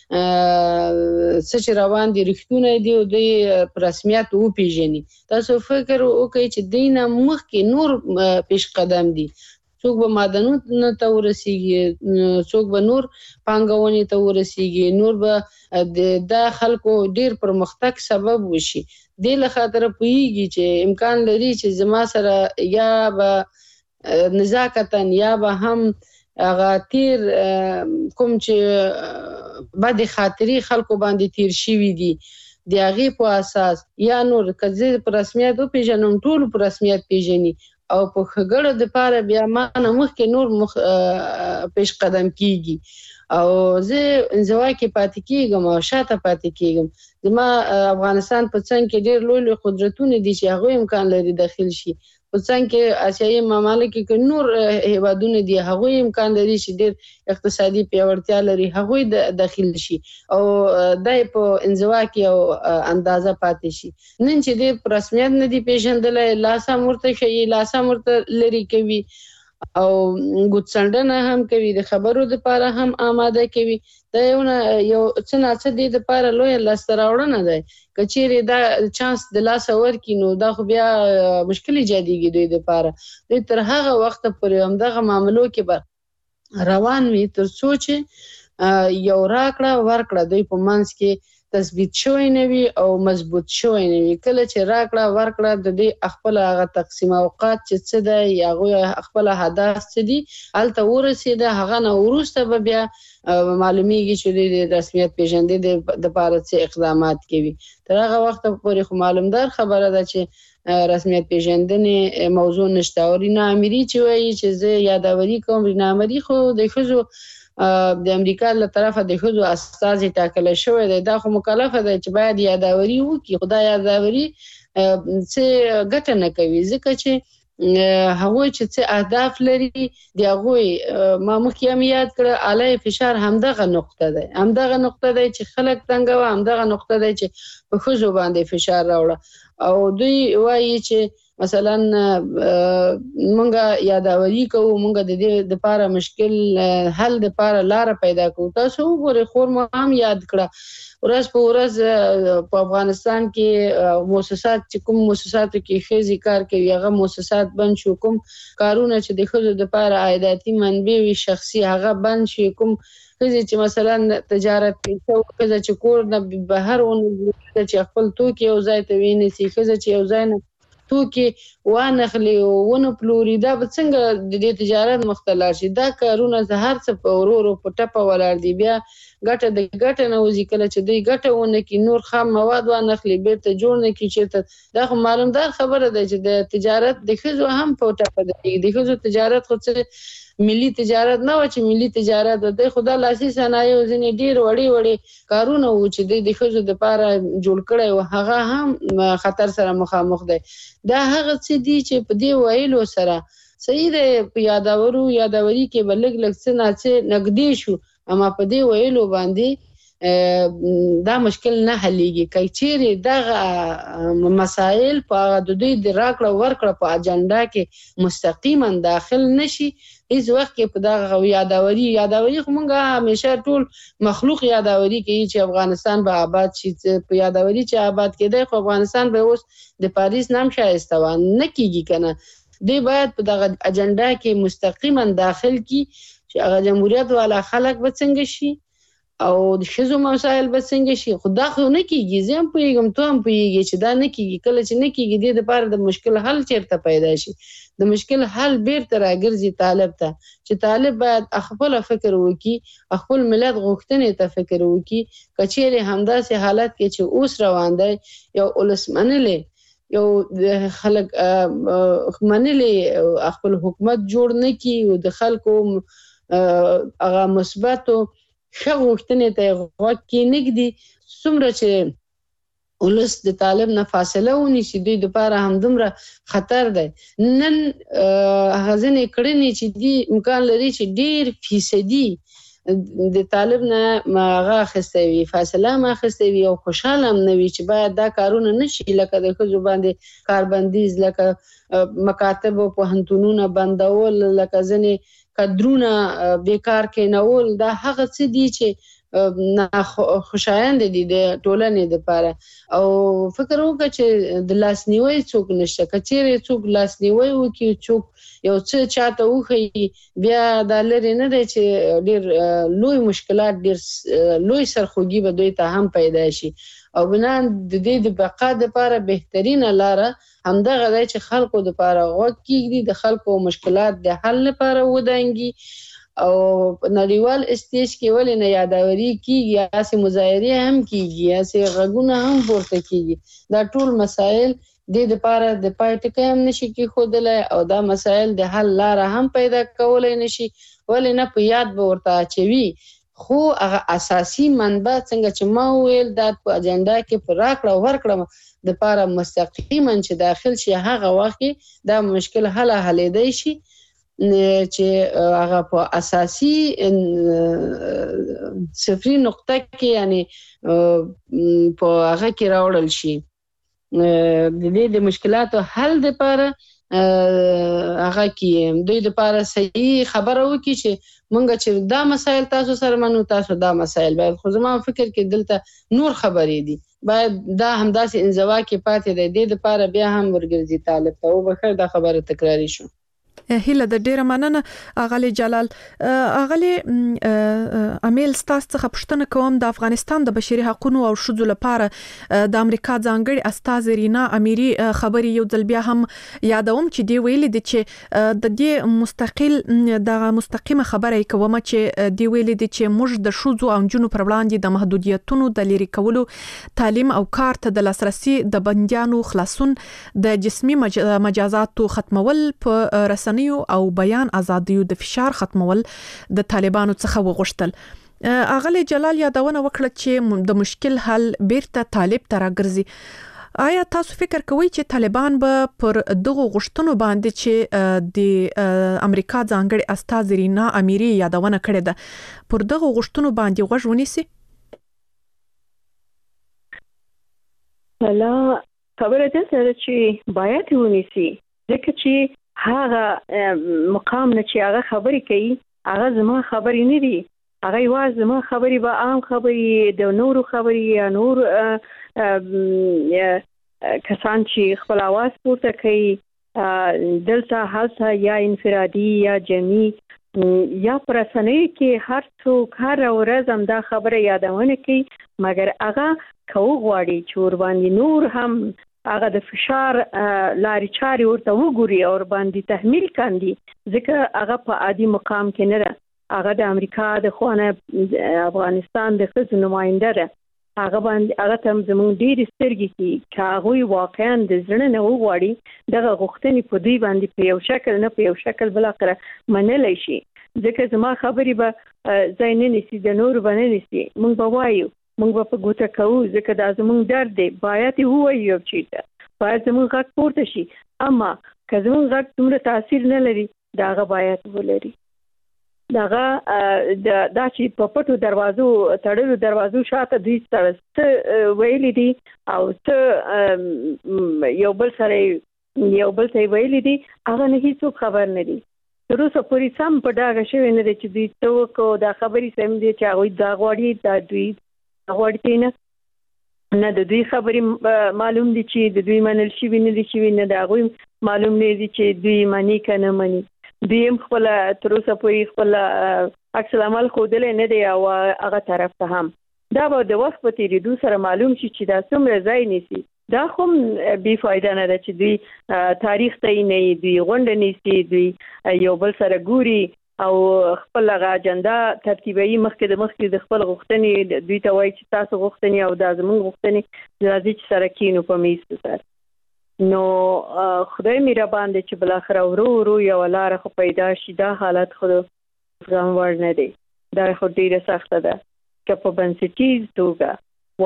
S1: څه روان دي رښتونه دي او د رسمیت او پیژني. تاسو فکر وکړئ چې دینه مخکې نور پیش قدم دي، څوک به معدنونو ته ورسیږي، څوک به نور پانګونې ته ورسیږي، نور به د خلکو ډیر پرمختګ سبب وشي. د له خاطر پویږي چې امکان لري چې زما سره یا به نزاکتن یا به هم هغه تیر کوم چې بعد خاطري خلکو باندې تیر شوی دي د هغه په اساس یا نور کزه په رسمیت او پیژنم ټول په رسمیت پیژني او په خګړه د پاره بیا ما نه مخکې نور مخ پیش قدم کیږي او زه انزوا کې پاتې کیږم او شاته پاتې کیږم. زما افغانستان په څنګه کې ډېر لوی لوی قدرتونه دي چې هغه امکان لري داخل شي، په څنګه کې آسیایي ممالک کې نور هیوادونه دي هغه امکان لري چې ډېر اقتصادي پیاوړتیا لري هغه داخل شي او دای په انزوا کې او اندازه پاتې شي. نن چې د رسمیت نه دی پیژندلای لاسه مرته شي لاسه مرته لري کوي او ګوتڅنډنه هم کوي، د خبرو لپاره هم آماده کوي. دا یو یو څه نه څه د لپاره لوی لاستراوړنه ده. کچېره دا چانس د لاس ورکی نو دا خو بیا مشکل ایجادېږي دوی لپاره. دوی تر هغه وخت پورې هم دغه معاملو کې به روان وي تر څو چې یو راکړه ورکړه دوی په منځ کې تثبیت شوی نه وي او مضبوط شوی نه وي. کله چې راکړه ورکړه د دې خپل هغه تقسیم اوقات چې څه دی هغه خپل هدف څه دی الته ورسېده هغه نه وروسته به بیا معلومیږي چې د رسمیت پیژندې د لپاره څه اقدامات کوي. تر هغه وخت پورې خو معلومدار خبره ده چې رسمیت پیژندنې موضوع نشته. او رینا امری چې وایي چې زه یاداوري کوم، رینا امری خو د ښځو د امریکا له طرفه د ښځو استازي ټاکل شوی دی، دا خو مکلفه ده چې باید یاداوري وکړي. خو دا یاداوري څه ګټه نه کوي، ځکه چې هغوی چې څه اهداف لري د هغوی ما مخکې هم یاد کړه اعلی فشار همدغه نقطه ده همدغه نقطه ده چې خلک تنګوه، همدغه نقطه ده چې په ښځو باندې فشار راوړه. او دوی وایي چې مثلا مونږه یاداوري کوو، مونږه د دې لپاره مشکل حل لپاره لار پیدا کوو. تاسو وګورئ خور مو هم یاد کړه ورځ په ورځ په افغانستان کې مؤسسات چې کوم مؤسساتو کې ښځې کار کوي هغه مؤسسات بند شو، کوم کارونه چې د ښځو لپاره عایداتي منبع وي شخصي هغه بند شي، کوم ښځې چې مثلا تجارت کوي، ښځه چې کور نه بهر ونه چې خپل توکي یو ځای ته وینسي، ښځه چې یو ځای نه توکي وانخلي او ونه پلوري، دا به څنګه د دې تجارت مختلف شي؟ دا کارونه زه هر څه په ورو ورو په ټپه ولاړ دي. بیا ګټه د ګټه نه وځي، کله چې دوی ګټه ونه کړي نور خام مواد وانخلي بیرته جوړ نه کړي چېرته. دا خو معلومدار خبره ده چې د تجارت د ښځو هم په ټپه ده. د ښځو تجارت خو څه ملي تجارت نه و چې ملي تجارت ده، خدا لاسي صنایع ځینې ډېر وړې وړې کارونه وو چې د ښځو دپاره جوړ کړی و، هغه هم خطر سره مخامخ دی. دا هغه څه دي چې په دې ویلو سره صحیح دی په یاداورو یاداوري کې به لږ لږ څه نه څه نږدې شو، اما په دې ویلو باندې دا مشکل نه حلیږي. که چیرې دغه مسایل په د دوی د راکړه ورکړه په اجنډا کې مستقیما داخل نشي، هیڅ وخت کې په دغه یاداوري یاداوري خو مونږ همیشه ټول مخلوق یاداوري کوي چې افغانستان به آباد شي، په یاداوري چې آباد کېدی خو افغانستان به اوس د پاریس نام شایسته و نه کېږي که نه. دوی باید په دغه اجنډا کې مستقیما داخل کی چې هغه جمهوریت والا خلک به څنګه شي او د ښځو مسایل به څنګه شي. خو دا خو نه کېږي، زه هم پوهېږم ته هم پوهېږي چې دا نه کېږي. کله چې نه کېږي دې دپاره د مشکل حل چېرته پیدا شي؟ د مشکل حل بیرته راګرځي طالب ته چې طالب باید خپله فکر وکړي، خپل ملت غوښتنې ته فکر وکړي. که چېرې همداسې حالت کې چې اوس روان دی یو اولس منلی یو خلک منلی خپل حکومت جوړ نه کړي او د خلکو هغه مثبتو ښه غوښتنې ته یې غوږ کېنږدي، څومره چې ولس د طالب نه فاصله ونیسي دوی دپاره همدومره خطر دی. نن هغه ځینې کړنې چې دي امکان لري چې ډېر فیصدي د طالب نه هغه اخیستی وي، فاصله هم اخیستی وي او خوشحاله هم نه وي چې باید دا کارونه نه شي، لکه د ښځو باندې کاربندیز، لکه مکاتب او پوهنتونونه بندول، لکه ځینې کدرونه بیکار کېنول. دا هغه څه دي چې خوشایند دي د ټولنې دپاره. او فکر وکړه چې د لاسنیوی څوک نشته. که چېرې څوک لاسنیوی وکړي، څوک یو څه چاته وښیي، بیا دا لرې نه دی چې ډېر لوی مشکلات، ډېر لوی سرخوږي به دوی ته هم پیدا شي. او بنا د دې د بقا دپاره بهترینه لاره همدغه دی چې خلکو دپاره غوږ کېږدي، د خلکو مشکلات د حل لپاره ودانګي. او نړیوال استیج کې ولې نه یاداوري کېږي، هسې مظاهرې هم کېږي، هسې غږونه هم پورته کېږي. دا ټول مسایل دې دپاره د پای ټکی هم نشي کېښودلی او دا مسایل د حل لاره هم پیدا کولی نشي. ولې نه په یاد به ورته اچوي، خو هغه اساسي منبع څنګه چې ما وویل دا په اجنډا کې په راکړه ورکړه دپاره مستقیما چې داخل شي، هغه وخت کې دا مشکل حل حلېدی شي چې هغه په اساسي صفري نقطه کې یعنی په هغه کې راوړل شي. د دې د مشکلاتو حل دپاره هغه کې دوی دپاره صحیح خبره وکړي چې مونږ چې دا مسایل تاسو سره منو، تاسو دا مسایل باید. خو زما فکر کې دلته نور خبرې دي، باید دا همداسې انزوا کې پاتې دی. دې دپاره بیا هم ورګرځي طالب ته. وبخیر دا خبره تکراري شو.
S3: هله د ډیره مننه اغلی جلال. اغلی امیل ستاسو څخه پوښتنه کوم د افغانستان د بشري حقوقو او شذو لپاره د امریکا ځانګړي استاذ رینا امیری خبري یو ځل بیا هم یادوم چې دی ویل دي چې د دې مستقل د مستقیمه خبره کوم چې دی ویل دي چې موږ د شذو او جنو پر وړاندې د محدودیتونو د لری کولو تعلیم او کار ته د لاسرسي د بنديانو خلاصون د جسمي مجازاتو ختمول په رسنۍ او بیان ازادیو د فشار ختمول د طالبانو څخه وغوښتل. اغلی جلال یادونه وکړه چې د مشکل حل بیرته طالب ته راګرځي. آیا تاسو فکر کوئ چې طالبان به پر دغه غوښتنو باندې چې د امریکا ځانګړي استاذ رینا امیری یادونه کړې ده پر دغه غوښتنو باندې غوږ ونیسي؟
S2: لا خبره ده چې باید ونیسي، ځکه چې هغه مقام نه چې هغه خبرې کوي هغه زما خبرې نه دي، هغه یوازې زما خبرې به عام خبرې د نورو خبرې یا نور کسان چې خپل اواز پورته کوي دلته هلته یا انفرادي یا جمعي یا پرسنۍ کې هر څوک هر ورځ هم دا خبره یادونه کوي، مګر هغه کو غواړي چې ور باندې نور هم هغه د فشار لاري چاري ورته وګوري او باندې تحمیل کاندي، ځکه هغه په عادي مقام کې نه ده، هغه د امریکا د خوانه افغانستان د خصوصي نماینده ده، هغه باندې هغه تم زموږ ډیر سترګې کې هغه واقعا د زړه نه وغواړي دغه غوښتنې په دوی باندې په یو شکل نه په یو شکل بل اخره منلای شي، ځکه زما خبرې به ځای نه نسی د نور باندې نسی، موږ به وایو موږ په ګوته کوو، ځکه دا زموږ درد دی، باید یې ووایو چې باید زموږ غږ پورته شي، اما که زموږ غږ دومره تاثیر نه لري دا هغه باید ولري. دغه دا چې په پټو دروازو تړلو دروازو شاته دوی څه ویلي دي او څه یو بل سره یو بل څه ویلي دي هغه نه هیڅ خبر نه دي. تر اوسه پورې سم په ډاګه شوی نه دی چې دوی څه وکړو، دا خبرې سم دي چې هغوی دا غواړي دا دوی غواړي نه نه د دوی خبرې معلوم دي چې د دوی منل شوي نه دي شوي، نه د هغوی معلوم نه دي چې دوی مني که نه مني، دوی هم خپله تر اوسه پورې خپل عکس العمل ښودلی نه دی او هغه طرف ته هم دا به د وخت په تېرېدو سره معلوم شي چې دا څومره ځای نیسي. دا خو بې فایده نه ده چې دوی تاریخ ته یې نه یي، دوی غونډه نیسي، دوی یو بل سره ګوري او خپل هغه اجنډا ترتیبوي، مخکې د مخکې د خپل غوښتنې دوی ته وایي چې تاسو غوښتنې او دا زموږ غوښتنې راځي چې سره کینو په میز سره. نو خدای مهربان دی چې بالاخره ورو ورو یوه لاره خو پیدا شي. دا حالت خو زغم وړ نه دی، دا خو ډېره سخته ده که په بنسټیز توګه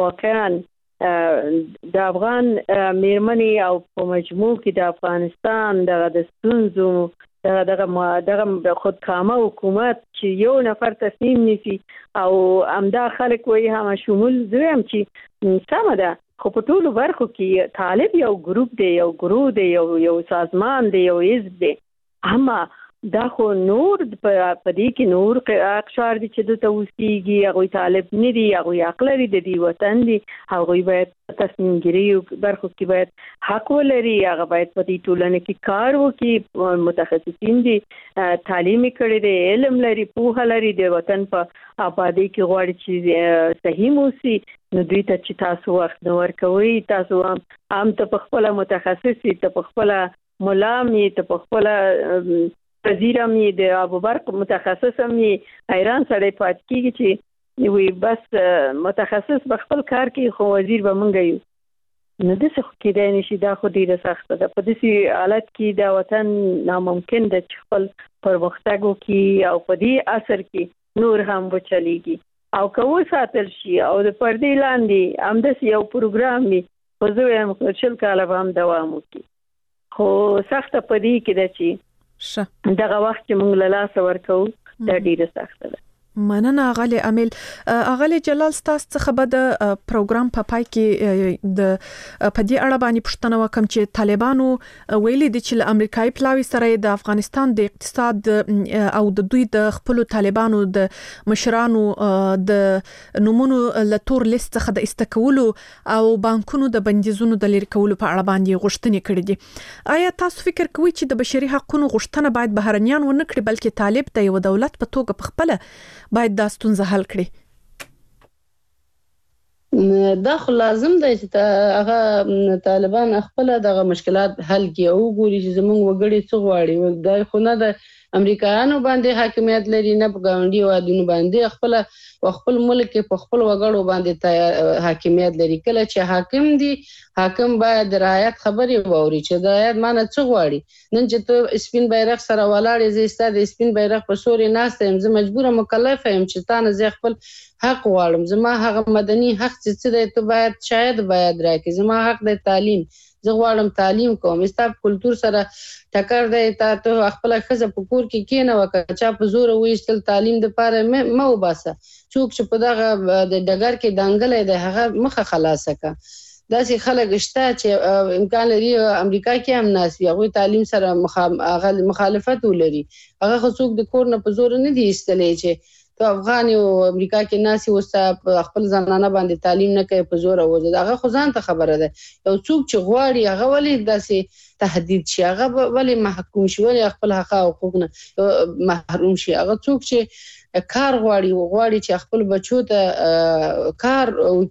S2: واقعا د افغان میرمنې او په مجموع کې د افغانستان دغه د ستونزو دغه دغه دغه خودکامه حکومت چې یو نفر تصمیم نیسي او همدا خلک وایي هم شمول زویم چې سمه ده، خو په ټولو برخو کې طالب یو ګروپ دی، یو ګروه دی، یو یو سازمان دی، یو حزب دی، اما دا خو نور په دې کې نور اقشار دي چې دلته اوسېږي، هغوی طالب نه دي، هغوی حق لري، د دې وطن دي، هغوی باید تصمیم ګیریو برخو کې باید حق ولري، هغه باید په دې ټولنه کې کار وکړي، متخصصین دي، تعلیم یې کړی دی، علم لري، پوهه لري، د وطن په آبادۍ کې غواړي چې صحیح موسي، نو دوی ته چې تاسو وخت نه ورکوئ، تاسو هم ته په خپله متخصص یې، ته په خپله ملا یې، ته په خپله وزیر هم یې، د ابوبرق متخصص هم یې، حیران سړی پاتې کېږي چې وی بس متخصص به خپل کار کوي خو وزیر به موږ یو. نو داسې خو کېدای نه شي، دا خو ډېره سخته ده. په داسې حالت کې دا وطن ناممکن ده چې خپل پرمختګ وکړي او په دې عصر کې نور هم وچلېږي او که وساتل شي او د پردې لاندې همداسې یو پروګرام وي، خو زه وایم شل کاله به هم دوام وکړي. خو سخته په دې کې ده چې دغه وخت چې موږ له لاسه ورکوو دا ډېره سخته ده.
S3: مننه غالي امیل. غالي جلال ستاسو څخه به د پروګرام په پای کې د پدې اړه باندې پوښتنه وکم چې طالبانو ویلي دي چې امریکایي پلاوی سره د افغانستان د اقتصاد او د دوی د خپل طالبانو د مشرانو د نمونو لتور لیست څخه د استکولو او بانکونو د بندیزونو د لری کولو په اړه باندې غوښتنې کړې دي. آیا تاسو فکر کوئ چې د بشري حقوقو غوښتنه باید بهرنیان ونه کړي بلکې طالب د یو دولت په توګه په خپل باید دا ستونزه حل کړي؟
S1: دا خو لازم دی چې هغه طالبان خپل دغه مشکلات حل کړي او ګوري چې زموږ وګړي څه غواړي. دا خو نه د امریکایانو باندې حاکمیت لري نه په ګاونډي وادونو باندې خپل خپل ملک په خپل وګړو باندې حاکمیت لري. کله چې حاکم دی حاکم باید رعایت خبري ووري چې د رعایت معنی څه غواړي. نن چې ته سپین بیرغ سره ولاړې زه ستاسو سپین بیرغ په سوري ناسته يم، زه مجبوره مکلف یم چې تاسو زه خپل حق غواړم. زما هغه مدني حق چې څه دی ته باید شاید باید راکې. زما حق د تعلیم، زه غواړم تعلیم کوم. ستاسو کلچر سره ټکر دی، ته خپل خزه په کور کې کینه وکړه چا په زور وېستل تعلیم د پاره مو وباسه. څوک چې په دغه د ډګر کې دانګلې ده هغه مخه خلاصه کا. داسې خلک شته چې امکان لري امریکا کې هم ناس وي هغه تعلیم سره مخالفت ولري. هغه څوک د کور نه په زور نه دی ایستلې چې ته افغان او امریکا کې ناس وسه خپل ځانانه باندې تعلیم نه کوي په زور اوځي. هغه خو ځان ته خبره ده. یو څوک چې غواړي هغه ولې داسې تهدید شي، هغه ولې محکوم شي، ولې خپل حق او حقوق نه محروم شي. هغه څوک چې کار غواړي غواړي چې خپل بچو ته کار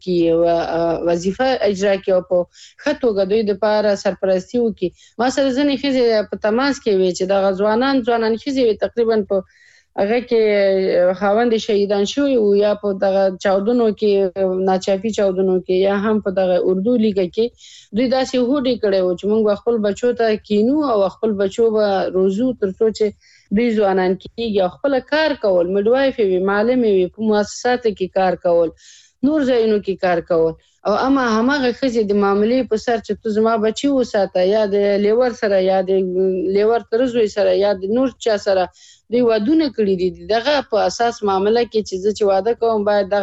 S1: وکړي، وظیفه اجرا کړي او په خطوګه دوی د پاره سرپرستی وکړي. ما سره ځنې خزه په تماس کې وي چې د غزوانان ځوانان خزه تقریبا په هغه کې خاوند شهیدان شوی او یا په دغه چاودنو کې ناچافي چاودنو کې یا هم په دغه اردو لیګ کې دوی داسې هوډي کړي و چې موږ خپل بچو ته کینو او خپل بچو به روزو ترڅو چې دوی ځوانان کېږي خپل کار کول، میډوایف وي، معلم وي، په مؤسساتو کې کار کول، نور ځایونو کې کار کول. او اما همغه خزي د معاملې په سر چې تو زما بچي وساته یا د لیور سره یا د لیور ترزوي سره یا د نور چا سره دوی ودونه کړی دي، دغه په اساس معاملې کې چې چې واده کوم باید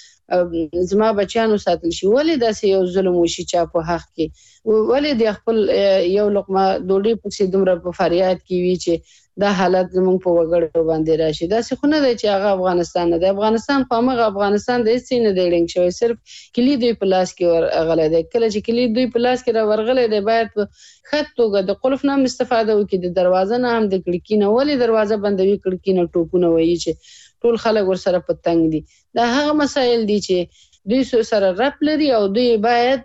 S1: دغه زما بچیانو ساتل شي. ولې داسې یو ظلم وشي چا په حق کې؟ ولې د خپل یو لقمه ډوډۍ په دومره په فریاد کې وی چې دا حالت زموږ په وګړو باندې راشي؟ داسې خو نه دی چې هغه افغانستان نه دی. افغانستان خو هغه افغانستان دی چې نه دی ډنګ شوی، صرف کلی دوی په لاس کې ورغلی دی. کله چې کلی دوی په لاس کې راورغلی دی باید په خط توګه د قلف نه استفاده وکړي، د دروازه نه هم د کړکۍ نه. ولې دروازه بندوي کړکۍ نه ټوپونه وایي چې ټول خلک ورسره په تنګ دي؟ دا هغه مسایل دي چې دوی سره رپ لري او دوی باید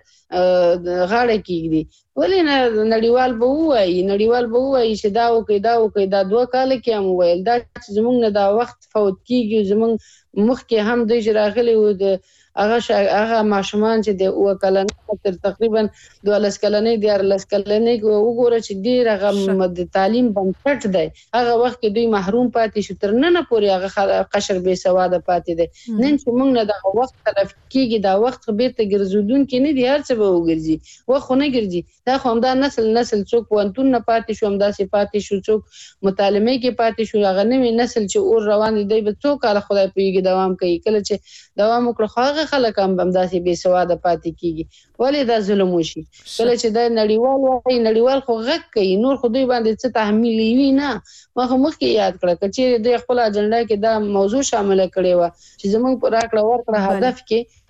S1: غاړه کېږدي. ولې نه نړیوال به ووایي نړیوال به ووایي چې دا وکړئ دا وکړئ. دا دوه کاله کې هم وویل دا چې زموږ نه دا وخت فوت کېږي. زموږ مخکې هم دوی چې راغلي وو د هغه هغه ماشومان چې د اوه کلنۍ تر تقریبا دولس کلنۍ دیارلس کلنۍ وګوره چې ډېر هغه د تعلیم بنسټ دی. هغه وخت کې دوی محروم پاتې شو، تر ننه پورې هغه قشر بې سواده پاتې دی. نن چې موږ نه دغه وخت طرف کېږي دا وخت خو بیرته ګرځېدونکی نه دی، هر څه به وګرځي، وخت خو نه ګرځي. دا خو همدا نسل نسل څوک پوهنتون نه پاتې شو همداسې پاتې شو، څوک مطالعه کې پاتې شو. هغه نوی نسل چې اور روان دی به څو کاله خدای پوهېږي دوام کوي. کله چې دوام وکړي خو هغه خلک هم همداسې بې سواده پاتې کېږي. ولې دا ظلم وشي؟ کله چې دا نړیوال وایي نړیوال خو غږ کوي، نور خو دوی باندې څه تحمیل وي نه. ما خو مخکې یاد کړه که چېرې دوی خپل اجنډا کې دا موضوع شامله کړې وه چې زموږ په راکړه ورکړه هدف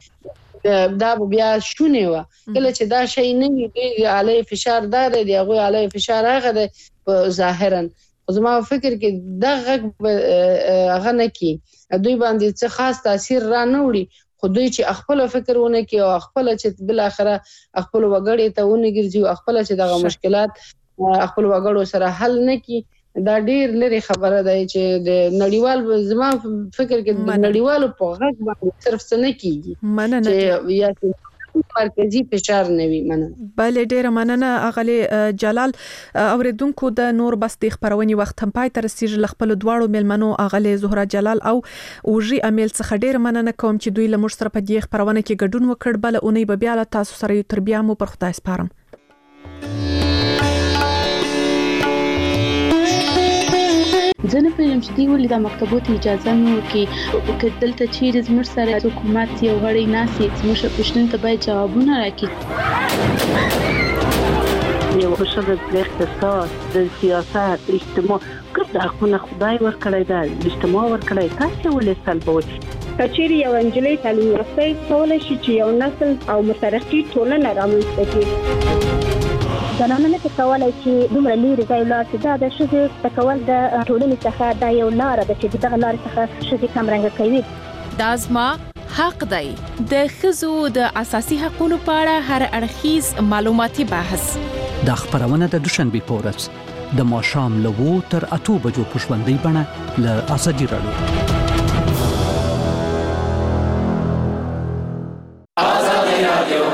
S1: کې دا بیا شونې وه. کله چې دا شی نه وي دوی علیه فشار دا دی د هغوی علیه فشار هغه دی په ظاهرا. خو زما فکر کې دا غږ هغه نه کي دوی باندې څه خاص تاثیر را نه وړي. خو دوی چې خپل فکر ونه کوي او خپل چې بل اخره خپل وګړي ته ونه ګرځي او خپل چې دغه مشکلات خپل وګړو سره حل نه کوي، دا ډیر لري خبره ده چې د نړیوال زما فکر کې د نړیوالو په غږ باندې صرف څه نه کیږي
S3: مننه
S1: چې یا مرکزی فشار نه وي. مننه.
S3: بله ډیره مننه اغلی جلال. اوریدونکو د نور بس د خبرونې وخت هم پای ته رسیږي. له خپل دواړو میلمنو اغلی زهره جلال او اوژي امیل څخه ډیره مننه کوم چې دوی له موږ سره په دې خبرونه کې ګډون وکړ. بل اونۍ به بیا له تاسو سره یو تر بیا مو پر خدای سپارم.
S6: زه نه پوهیږم چې دوی ولې د مکتبونو اجازه نه ورکوي که دلته چیرې زموږ سره حکومت یو غړی ناسي زموږ پوښتنو ته باید جوابونه راکړي.
S2: یو ښځه د اقتصاد د سیاست اجتماع ګډ حقونه خدای ورکړی دی اجتماع ورکړی تاسو ولې سلبوي
S7: کچېری یو انجلۍ تعلیم یافته کولای شي چې یو نسل او مترقي ټولنه رامنځته کړي.
S8: زنانه نه کولای چې دومره لري ځای لا چې دا د شذ تکول د ټولنې څخه دا یو لار ده چې دغه لار څخه شذ کمرنګ کوي.
S9: دا زما حق دی. د ښځو د اساسي حقوقو په اړه هر اړخیز معلوماتي بحث
S10: د خبرونه د دوشنبه په ورځ د ماښام له وو تر اته بجو په ژوندۍ بڼه له ازادي راډیو. ازادي راډیو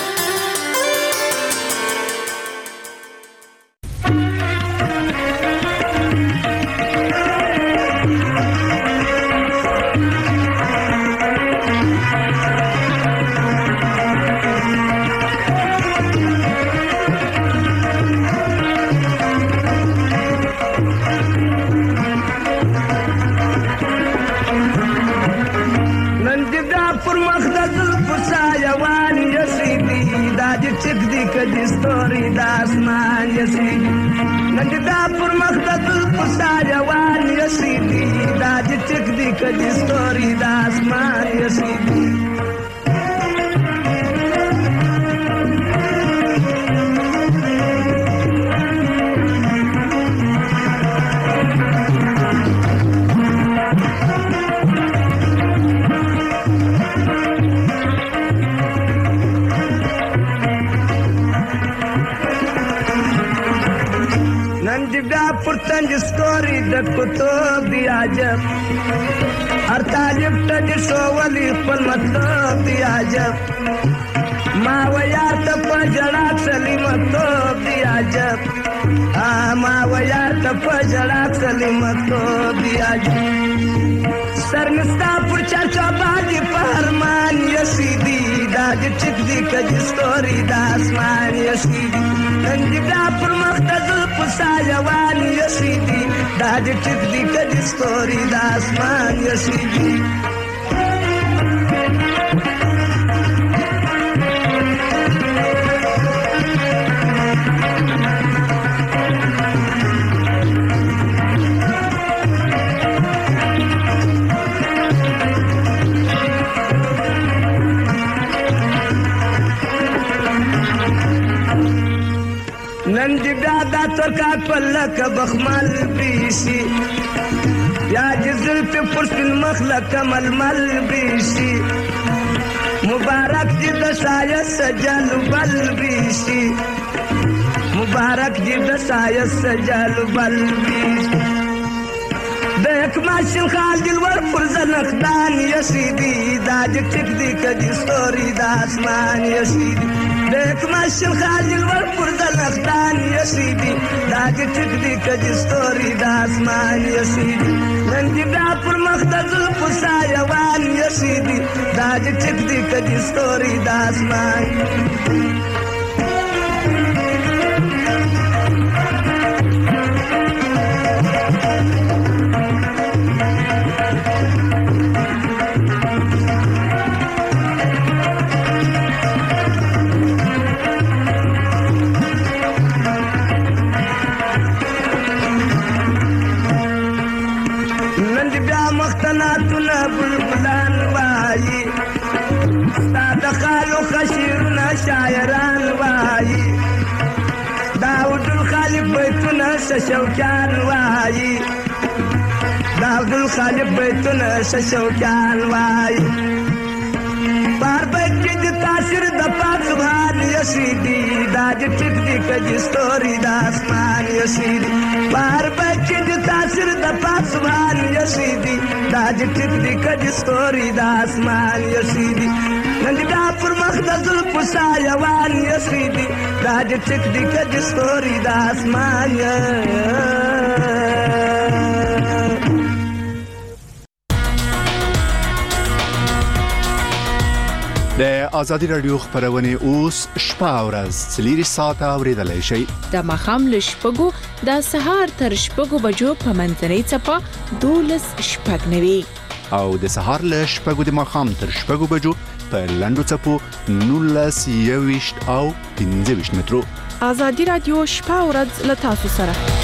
S11: کدي ستوري د اسمان یسي نګدا پر مخدت پسار روان یسي دا د ټک دي کدي ستوري د اسمان یسي پرتنج ستوري د کتب دی عجب هر طالب ته شوولي خپل مطلب دی عجب ما ویار ته په جړا سلیمتوب دی عجب ما ویار ته په جړا سلیمتوب دی عجب سرنستا پر چرچا باندې پهرمان یسیدی دا د ټک دی کج ستوري د اسمان یسیدی ننګدا پر مخدز پسایوان یسیدی دا د ټک دی کج ستوري د اسمان یسیدی ننجدا دا ترکا پلک بخمل بیشی یا جزل پی پرسن مخلق ململ بیشی مبارک جی دسایس جل بل بیشی مبارک جی دسایس جل بل بیشی دیکھ ماشن خال دلور پرزن اخدان یسیدی دا جی ٹک دی کجی ستوری دا اسمان یسیدی دیکھ ماشن خال دلور پرزن اخدان یسیدی دا جی ٹک دی کجی ستوری دا اسمان یسیدی ننجدا پر مخدز پسایوان یسیدی دا جی ٹک دی کجی ستوری دا اسمان شاعران وایي داود الخالق بیتونه شوکان وایي داود الخالق بیتونه شوکان وایي بار بیت کې د تاثیر د پاک سبحان یسیدی دا د ټک دی کج ستوري د اسمان یسیدی بار بیت کې د تاثیر د پاک سبحان یسیدی دا د ټک دی کج ستوري د اسمان یسیدی ننګدا پر مخدز پسایوان یسیدی دا د ټک دی کج ستوري د اسمان
S12: د ازادي رادیو خبرونه اوس شپه او ورځ څلور ساعته اوریدلای شئ.
S9: د مخام له شپږو د سهار تر شپږو بجو په منځنۍ چپه دولس شپږ نوي
S12: او د سهار له شپږو د مخام تر شپږو بجو په لندو چپو نولس یويشت او پنځه ویشت مترو.
S3: ازادي رادیو شپه او ورځ له تاسو سره.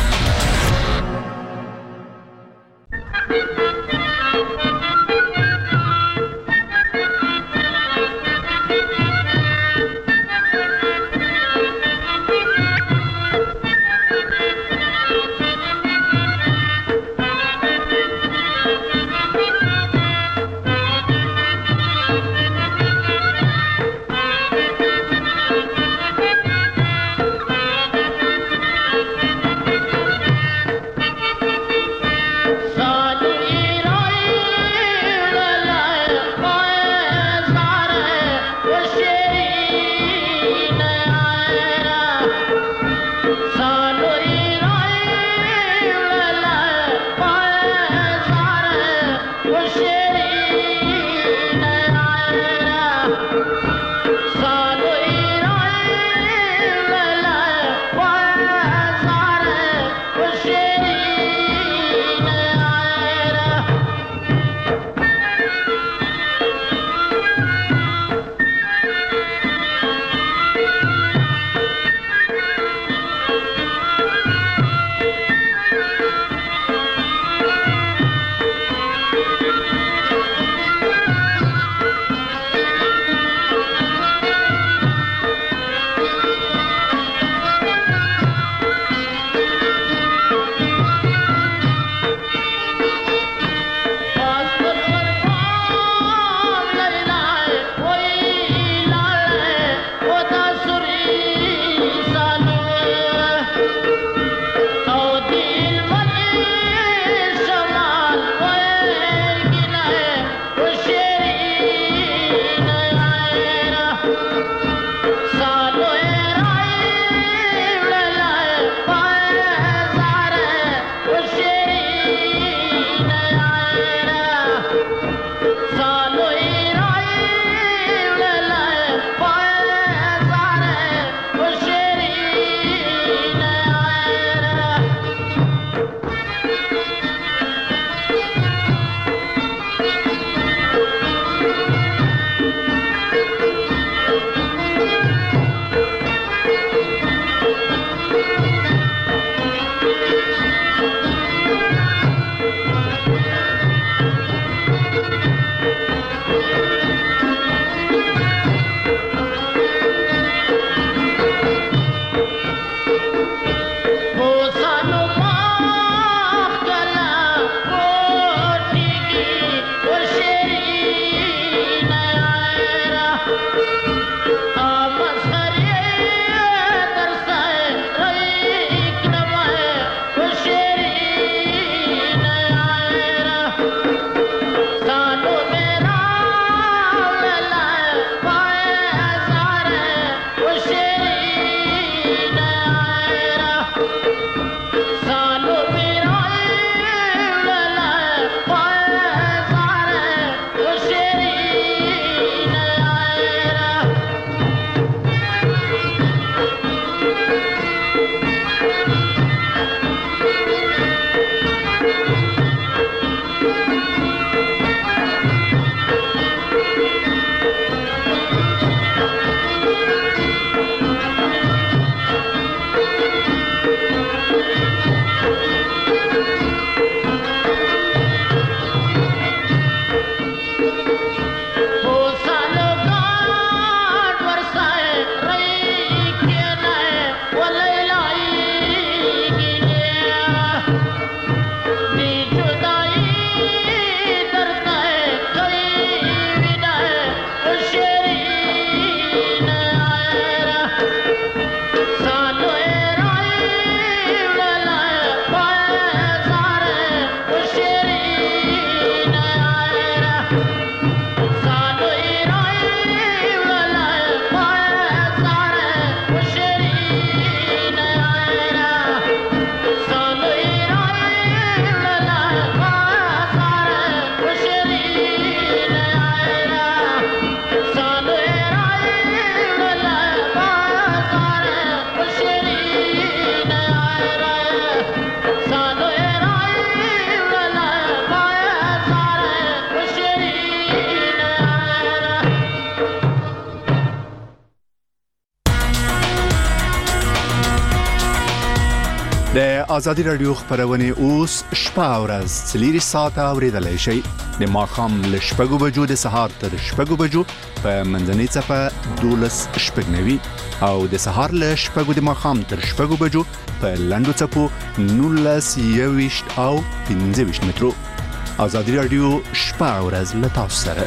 S12: ازادي رادیو خبرونه اوس شپه او ورځ څلور ساعته اوریدلای شئ د ماښام له شپږو بجو د سهار تر شپږو بجو په منځنۍ چپه دولس شپږنوي او د سهار له شپږو د ماښام تر شپږو بجو په لنډو چپو نولس یویشت او پنځه ویشت مترو. ازادي رادیو شپه او ورځ له تاسو سره.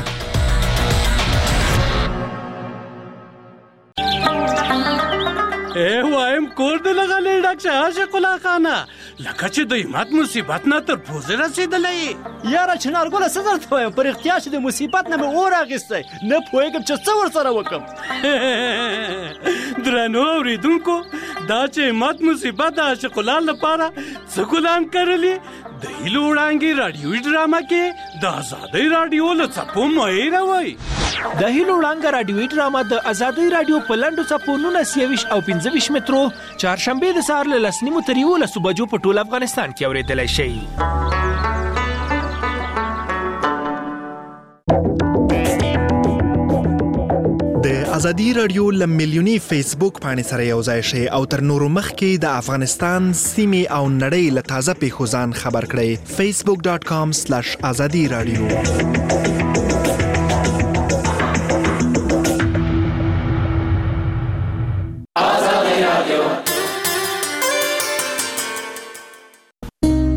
S13: اے وایم کور دې لغلې ډاکټر عاشق الله خانه لکه چې د ایمات مصیبت نه تر پوزې رسیدلې
S14: یاره چنارګله څه درته وایم پر اختیار چې د مصیبت نه مې اور اخیستی نه پوهېږم چې څه ورسره وکړم.
S13: درنو اورېدونکو دا چې ایمات مصیبت د عاشق الله لپاره څه ګلان کرلي د هیلو وړانګې راډیوي ډرامه کې د ازادۍ راډیو له څپو مه هېروئ.
S14: د هیلو وړانګه راډیوي ډرامه د ازادۍ راډیو په لنډو څپو نولس یویشت او پنځه ویشت مترو چهارشنبې د سهار له لس نیمو تر یولسو بجو په ټول افغانستان کې اورېدلی شئ.
S15: د ازادي رادیو له میلیوني فیسبوک پاڼې سره یو ځای شئ او تر نورو مخکې د افغانستان سیمې او نړۍ له تازه پیښو ځان خبر کړئ. facebook.com/azadi radio